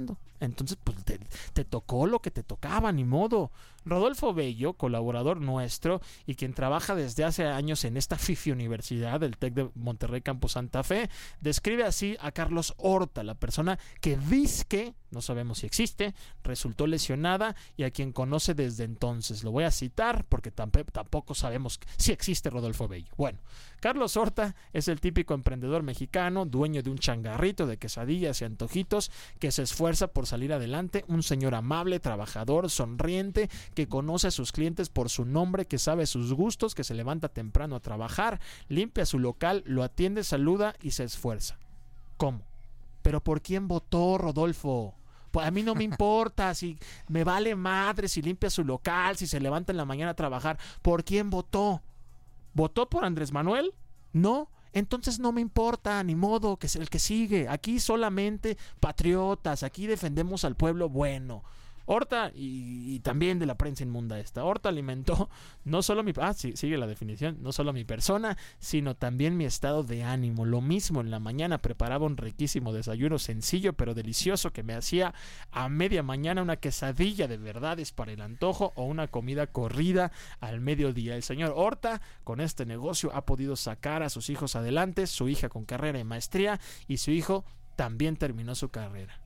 Entonces, pues te, te tocó lo que te tocaba, ni modo. Rodolfo Bello, colaborador nuestro y quien trabaja desde hace años en esta fifi universidad del TEC de Monterrey Campus Santa Fe, describe así a Carlos Horta, la persona que dizque, no sabemos si existe, resultó lesionada y a quien conoce desde entonces. Lo voy a citar porque tamp- tampoco sabemos si existe Rodolfo Bello. Bueno, Carlos Horta es el típico emprendedor mexicano, dueño de un changarrito de quesadillas y antojitos, que se esfuerza por salir adelante, un señor amable, trabajador, sonriente, que conoce a sus clientes por su nombre, que sabe sus gustos, que se levanta temprano a trabajar, limpia su local, lo atiende, saluda y se esfuerza. ¿Cómo? ¿Pero por quién votó Rodolfo? Pues a mí no me importa, si me vale madre si limpia su local, si se levanta en la mañana a trabajar. ¿Por quién votó? ¿Votó por Andrés Manuel? No. Entonces no me importa, ni modo, que es el que sigue. Aquí solamente patriotas, aquí defendemos al pueblo bueno. Horta, y, y también de la prensa inmunda esta, Horta alimentó no solo mi, ah, sí, sigue la definición, no solo mi persona, sino también mi estado de ánimo. Lo mismo, en la mañana preparaba un riquísimo desayuno sencillo pero delicioso que me hacía a media mañana una quesadilla de verdades para el antojo o una comida corrida al mediodía. El señor Horta con este negocio ha podido sacar a sus hijos adelante, su hija con carrera y maestría y su hijo también terminó su carrera.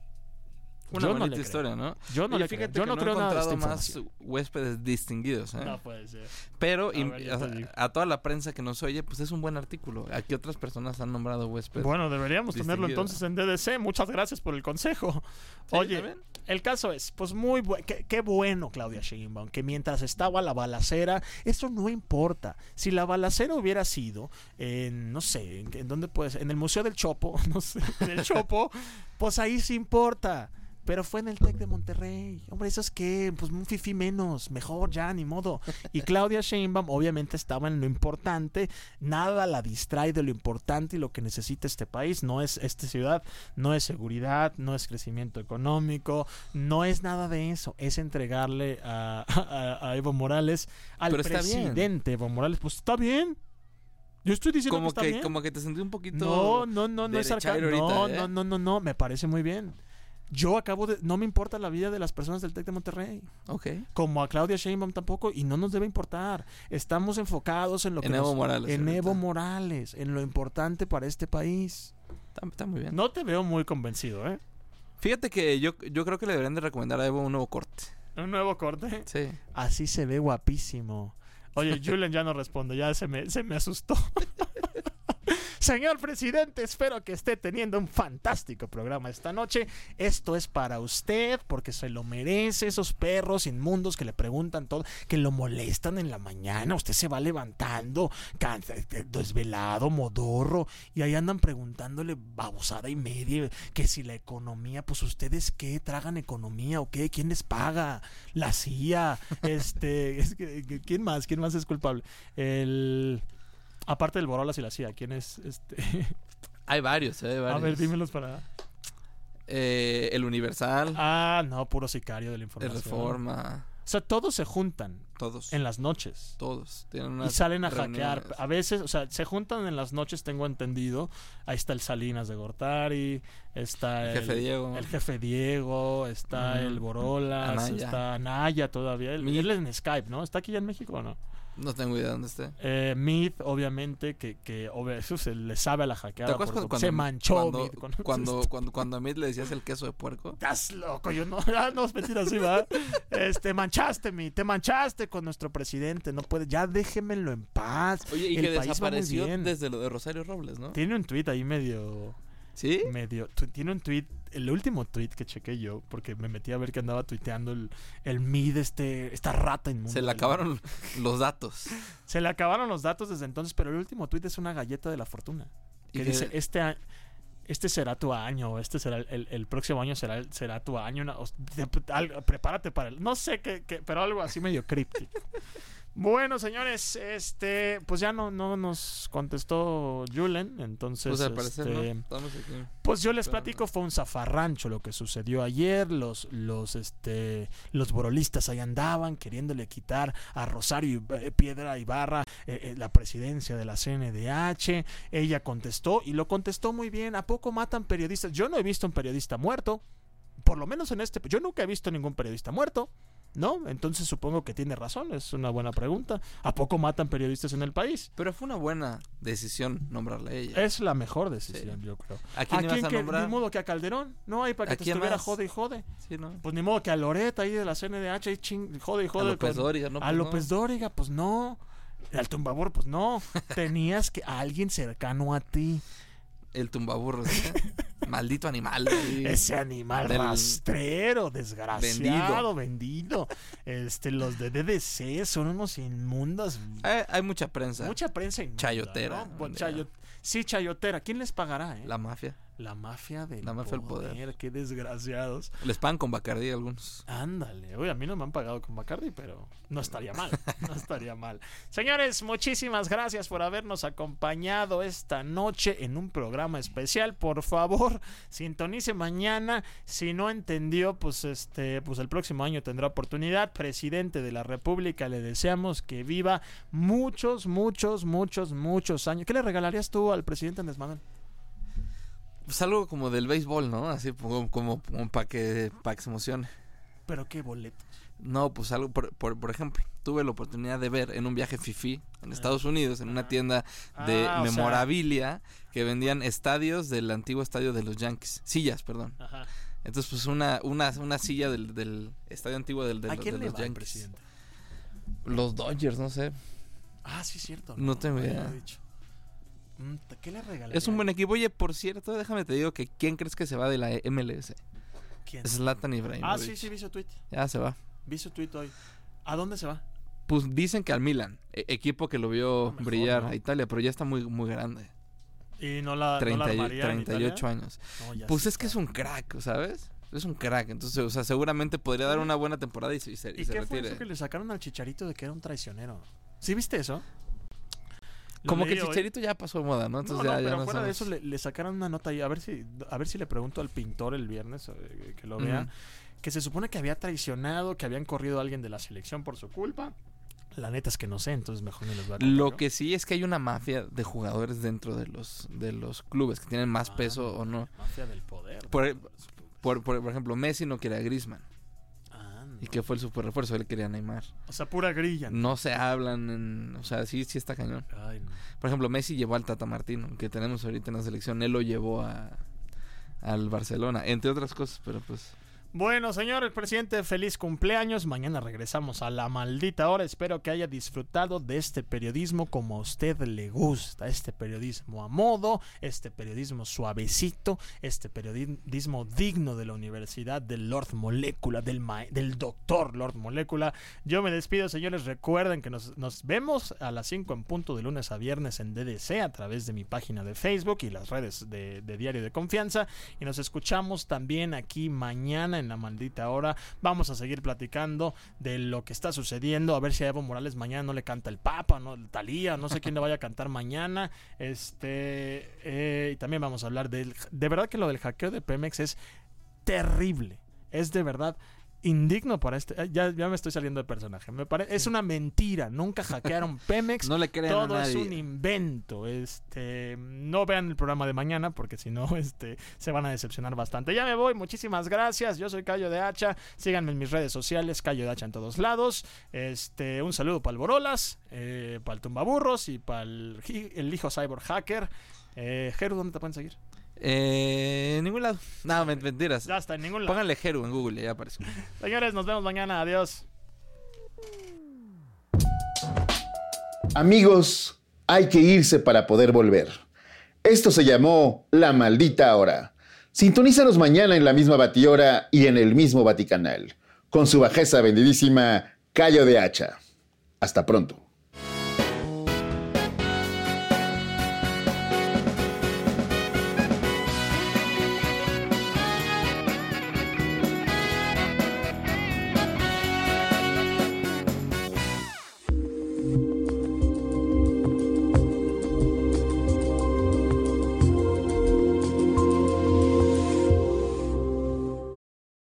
Una yo bonita no historia, ¿no? Yo no Oye, le fíjate creo. Yo que no, no creo he nada de esta encontrado más información. huéspedes distinguidos, ¿eh? No puede ser. Pero A y, ver, o sea, a toda la prensa que nos oye, pues es un buen artículo. Aquí otras personas han nombrado huéspedes. Bueno, deberíamos tenerlo entonces en D D C. Muchas gracias por el consejo. ¿Sí, Oye, también? el caso es, pues muy bueno. Qué, qué bueno, Claudia Sheinbaum, que mientras estaba la balacera, eso no importa. Si la balacera hubiera sido en, no sé, en, en dónde puede ser, en el Museo del Chopo, no sé, en el Chopo, pues ahí sí importa. Pero fue en el TEC de Monterrey. Hombre, ¿eso es qué? Pues un fifí menos. Mejor ya, ni modo. Y Claudia Sheinbaum obviamente estaba en lo importante. Nada la distrae de lo importante y lo que necesita este país. No es esta ciudad, no es seguridad, no es crecimiento económico, no es nada de eso. Es entregarle a, a, a Evo Morales, al Pero está presidente bien. Evo Morales. Pues está bien. Yo estoy diciendo como que está que, bien. Como que te sentí un poquito... No, no, no, no es sarcasmo. No, ¿eh? no, no, no, no. Me parece muy bien. Yo acabo de... No me importa la vida de las personas del TEC de Monterrey. Ok. Como a Claudia Sheinbaum tampoco. Y no nos debe importar. Estamos enfocados en lo en que Evo nos... Morales. En ahorita. Evo Morales. En lo importante para este país. Está, está muy bien. No te veo muy convencido, ¿eh? Fíjate que yo, yo creo que le deberían de recomendar a Evo un nuevo corte. ¿Un nuevo corte? Sí. Así se ve guapísimo. Oye, Julen ya no responde. Ya se me, se me asustó. Señor presidente, espero que esté teniendo un fantástico programa esta noche. Esto es para usted, porque se lo merece. Esos perros inmundos que le preguntan todo, que lo molestan en la mañana. Usted se va levantando, cansa, desvelado, modorro, y ahí andan preguntándole babosada y media, que si la economía, pues ustedes qué, tragan economía o qué, quién les paga, la C I A, este, es que, ¿quién más? ¿Quién más es culpable? El... Aparte del Borolas y la C I A, ¿quién es este? Hay varios, ¿eh? Hay varios. A ver, dímelos para... Eh, el Universal. Ah, no, puro sicario de la información. El Reforma. O sea, todos se juntan. Todos. En las noches. Todos. Tienen y salen a reuniones. hackear. A veces, o sea, se juntan en las noches, tengo entendido. Ahí está el Salinas de Gortari, está el, el jefe Diego. El jefe Diego, está uh-huh. el Borolas, Anaya. Está Anaya todavía. Él, él es en Skype, ¿no? ¿Está aquí ya en México o no? No tengo idea de dónde esté. Eh, Meath, obviamente, que, que obvio, se le sabe a la hackeada. ¿Te acuerdas cuando, se manchó cuando, Meath con cuando, cuando, cuando a Meath le decías el queso de puerco? Estás loco, yo no, ah, no es mentira así, ¿va? Este, manchaste, Meath, te manchaste con nuestro presidente, no puede, ya déjemelo en paz. Oye, y el que desapareció desde lo de Rosario Robles, ¿no? Tiene un tuit ahí medio... ¿Sí? Medio, tu, tiene un tweet, el último tweet que chequé yo, porque me metí a ver que andaba tuiteando el, el M I D, este, esta rata inmunda. Se le acabaron los datos. Se le acabaron los datos desde entonces, pero el último tweet es una galleta de la fortuna. Que dice, que... este este será tu año, este será el, el próximo año será, será tu año, una, o, algo, prepárate para el, no sé qué, qué, pero algo así medio críptico. Bueno, señores, este, pues ya no, no nos contestó Julen, entonces, pues, al parecer, este, ¿no? Estamos aquí. Pues yo les platico, fue un zafarrancho lo que sucedió ayer, los, los, este, los borolistas ahí andaban queriéndole quitar a Rosario eh, Piedra Ibarra eh, eh, la presidencia de la C N D H. Ella contestó y lo contestó muy bien. ¿A poco matan periodistas? Yo no he visto un periodista muerto. por lo menos en este, yo nunca he visto ningún periodista muerto, ¿no? Entonces supongo que tiene razón, es una buena pregunta. ¿A poco matan periodistas en el país? Pero fue una buena decisión nombrarla a ella. Es la mejor decisión, sí. yo creo. ¿A quién ibas a que, nombrar? Ni modo que a Calderón, no hay para que te estuviera más? jode y jode. Sí, ¿no? Pues ni modo que a Loret ahí de la C N D H, ching, jode y jode. A López con, Dóriga, ¿no? A López no. Dóriga, pues no. Al Tumbabur, pues no. Tenías que a alguien cercano a ti. El tumbaburros, ¿eh? Maldito animal. ¿Sí? Ese animal del... rastrero, desgraciado, vendido. vendido. Este, los de D D C son unos inmundos. Eh, hay mucha prensa. Mucha prensa inmunda, chayotera. ¿no? Bueno, chayo... Sí, chayotera. ¿Quién les pagará, eh? La mafia. La mafia del La mafia poder. del poder. Qué desgraciados. Les pagan con Bacardí algunos. Ándale. Oye, a mí no me han pagado con Bacardí, pero no estaría mal. No estaría mal. Señores, muchísimas gracias por habernos acompañado esta noche en un programa especial. Por favor, sintonice mañana. Si no entendió, pues este, pues el próximo año tendrá oportunidad. Presidente de la República, le deseamos que viva muchos, muchos, muchos, muchos años. ¿Qué le regalarías tú al presidente Andrés Manuel? Pues algo como del béisbol, ¿no? Así como, como, como para que, pa que se emocione. ¿Pero qué boletos? No, pues algo, por, por, por ejemplo, tuve la oportunidad de ver en un viaje fifí en Estados Unidos, en una tienda de ah, memorabilia, sea... que vendían estadios del antiguo estadio de los Yankees. Sillas, perdón. Ajá. Entonces, pues una, una, una silla del, del estadio antiguo del, del, ¿A quién de le los va Yankees. Presidente? Los Dodgers, no sé. Ah, sí, cierto. No, no tengo idea. ¿Qué le regalaría? Es un buen equipo. Oye, por cierto, déjame te digo que ¿quién crees que se va de la M L S? ¿Quién? Zlatan Ibrahimovic. Ah, sí, sí, vi su tweet. Ya se va. Vi su tweet hoy. ¿A dónde se va? Pues dicen que al Milan, e- equipo que lo vio mejor, brillar ¿no? a Italia, pero ya está muy muy grande. Y no la, treinta, no la armaría treinta y ocho años. No, pues es que es un crack, ¿sabes? Es un crack, entonces, o sea, seguramente podría dar una buena temporada y, y se, y ¿Y se qué retire. fue eso que le sacaron al Chicharito de que era un traicionero? ¿Sí viste eso? Lo Como que el Chicharito hoy. ya pasó de moda, ¿no? Entonces no, ya, no, ya pero no fuera sabemos. de eso le, le sacaron una nota ahí, a ver si a ver si le pregunto al pintor el viernes eh, que lo vea, uh-huh. que se supone que había traicionado, que habían corrido a alguien de la selección por su culpa. La neta es que no sé, entonces mejor me los voy a contar, Lo ¿no? que sí es que hay una mafia de jugadores dentro de los de los clubes que tienen más ah, peso o no. Mafia del poder. Por, por, por, por ejemplo, Messi no quiere a Griezmann. Ah, no. Y que fue el super refuerzo, él quería a Neymar. O sea, pura grilla. No se hablan, en, o sea, sí, sí está cañón. Ay, no. Por ejemplo, Messi llevó al Tata Martino, que tenemos ahorita en la selección, él lo llevó a al Barcelona, entre otras cosas, pero pues... Bueno, señor el presidente, feliz cumpleaños. Mañana regresamos a la maldita hora. Espero que haya disfrutado de este periodismo como a usted le gusta. Este periodismo a modo, este periodismo suavecito, este periodismo digno de la Universidad del Lord Molecula, del, ma- del doctor Lord Molecula. Yo me despido, señores. Recuerden que nos, nos vemos a las cinco en punto de lunes a viernes en D D C a través de mi página de Facebook y las redes de, de Diario de Confianza. Y nos escuchamos también aquí mañana en la maldita hora. Vamos a seguir platicando de lo que está sucediendo, a ver si a Evo Morales mañana no le canta el Papa, no Talía, no sé quién le vaya a cantar mañana. Este eh, y también vamos a hablar del, de verdad que lo del hackeo de Pemex es terrible, es de verdad indigno para este. Ya, ya me estoy saliendo de personaje. Me parece, es una mentira. Nunca hackearon Pemex. No le crean Todo a nadie. es un invento. Este, no vean el programa de mañana porque si no, este, se van a decepcionar bastante. Ya me voy. Muchísimas gracias. Yo soy Cayo de Hacha. Síganme en mis redes sociales, Cayo de Hacha en todos lados. Este, un saludo para el Borolas, eh, para el Tumbaburros y para el, el hijo Cyborg Hacker. Eh, Jeru, ¿dónde te pueden seguir? Eh, en ningún lado. No, mentiras. Ya está, en ningún lado. Pónganle Jeru en Google y ya aparece. Señores, nos vemos mañana. Adiós. Amigos, hay que irse para poder volver. Esto se llamó La Maldita Hora. Sintonízanos mañana en la misma batihora y en el mismo Vaticanal. Con su bajeza bendidísima, Cayo de Hacha. Hasta pronto.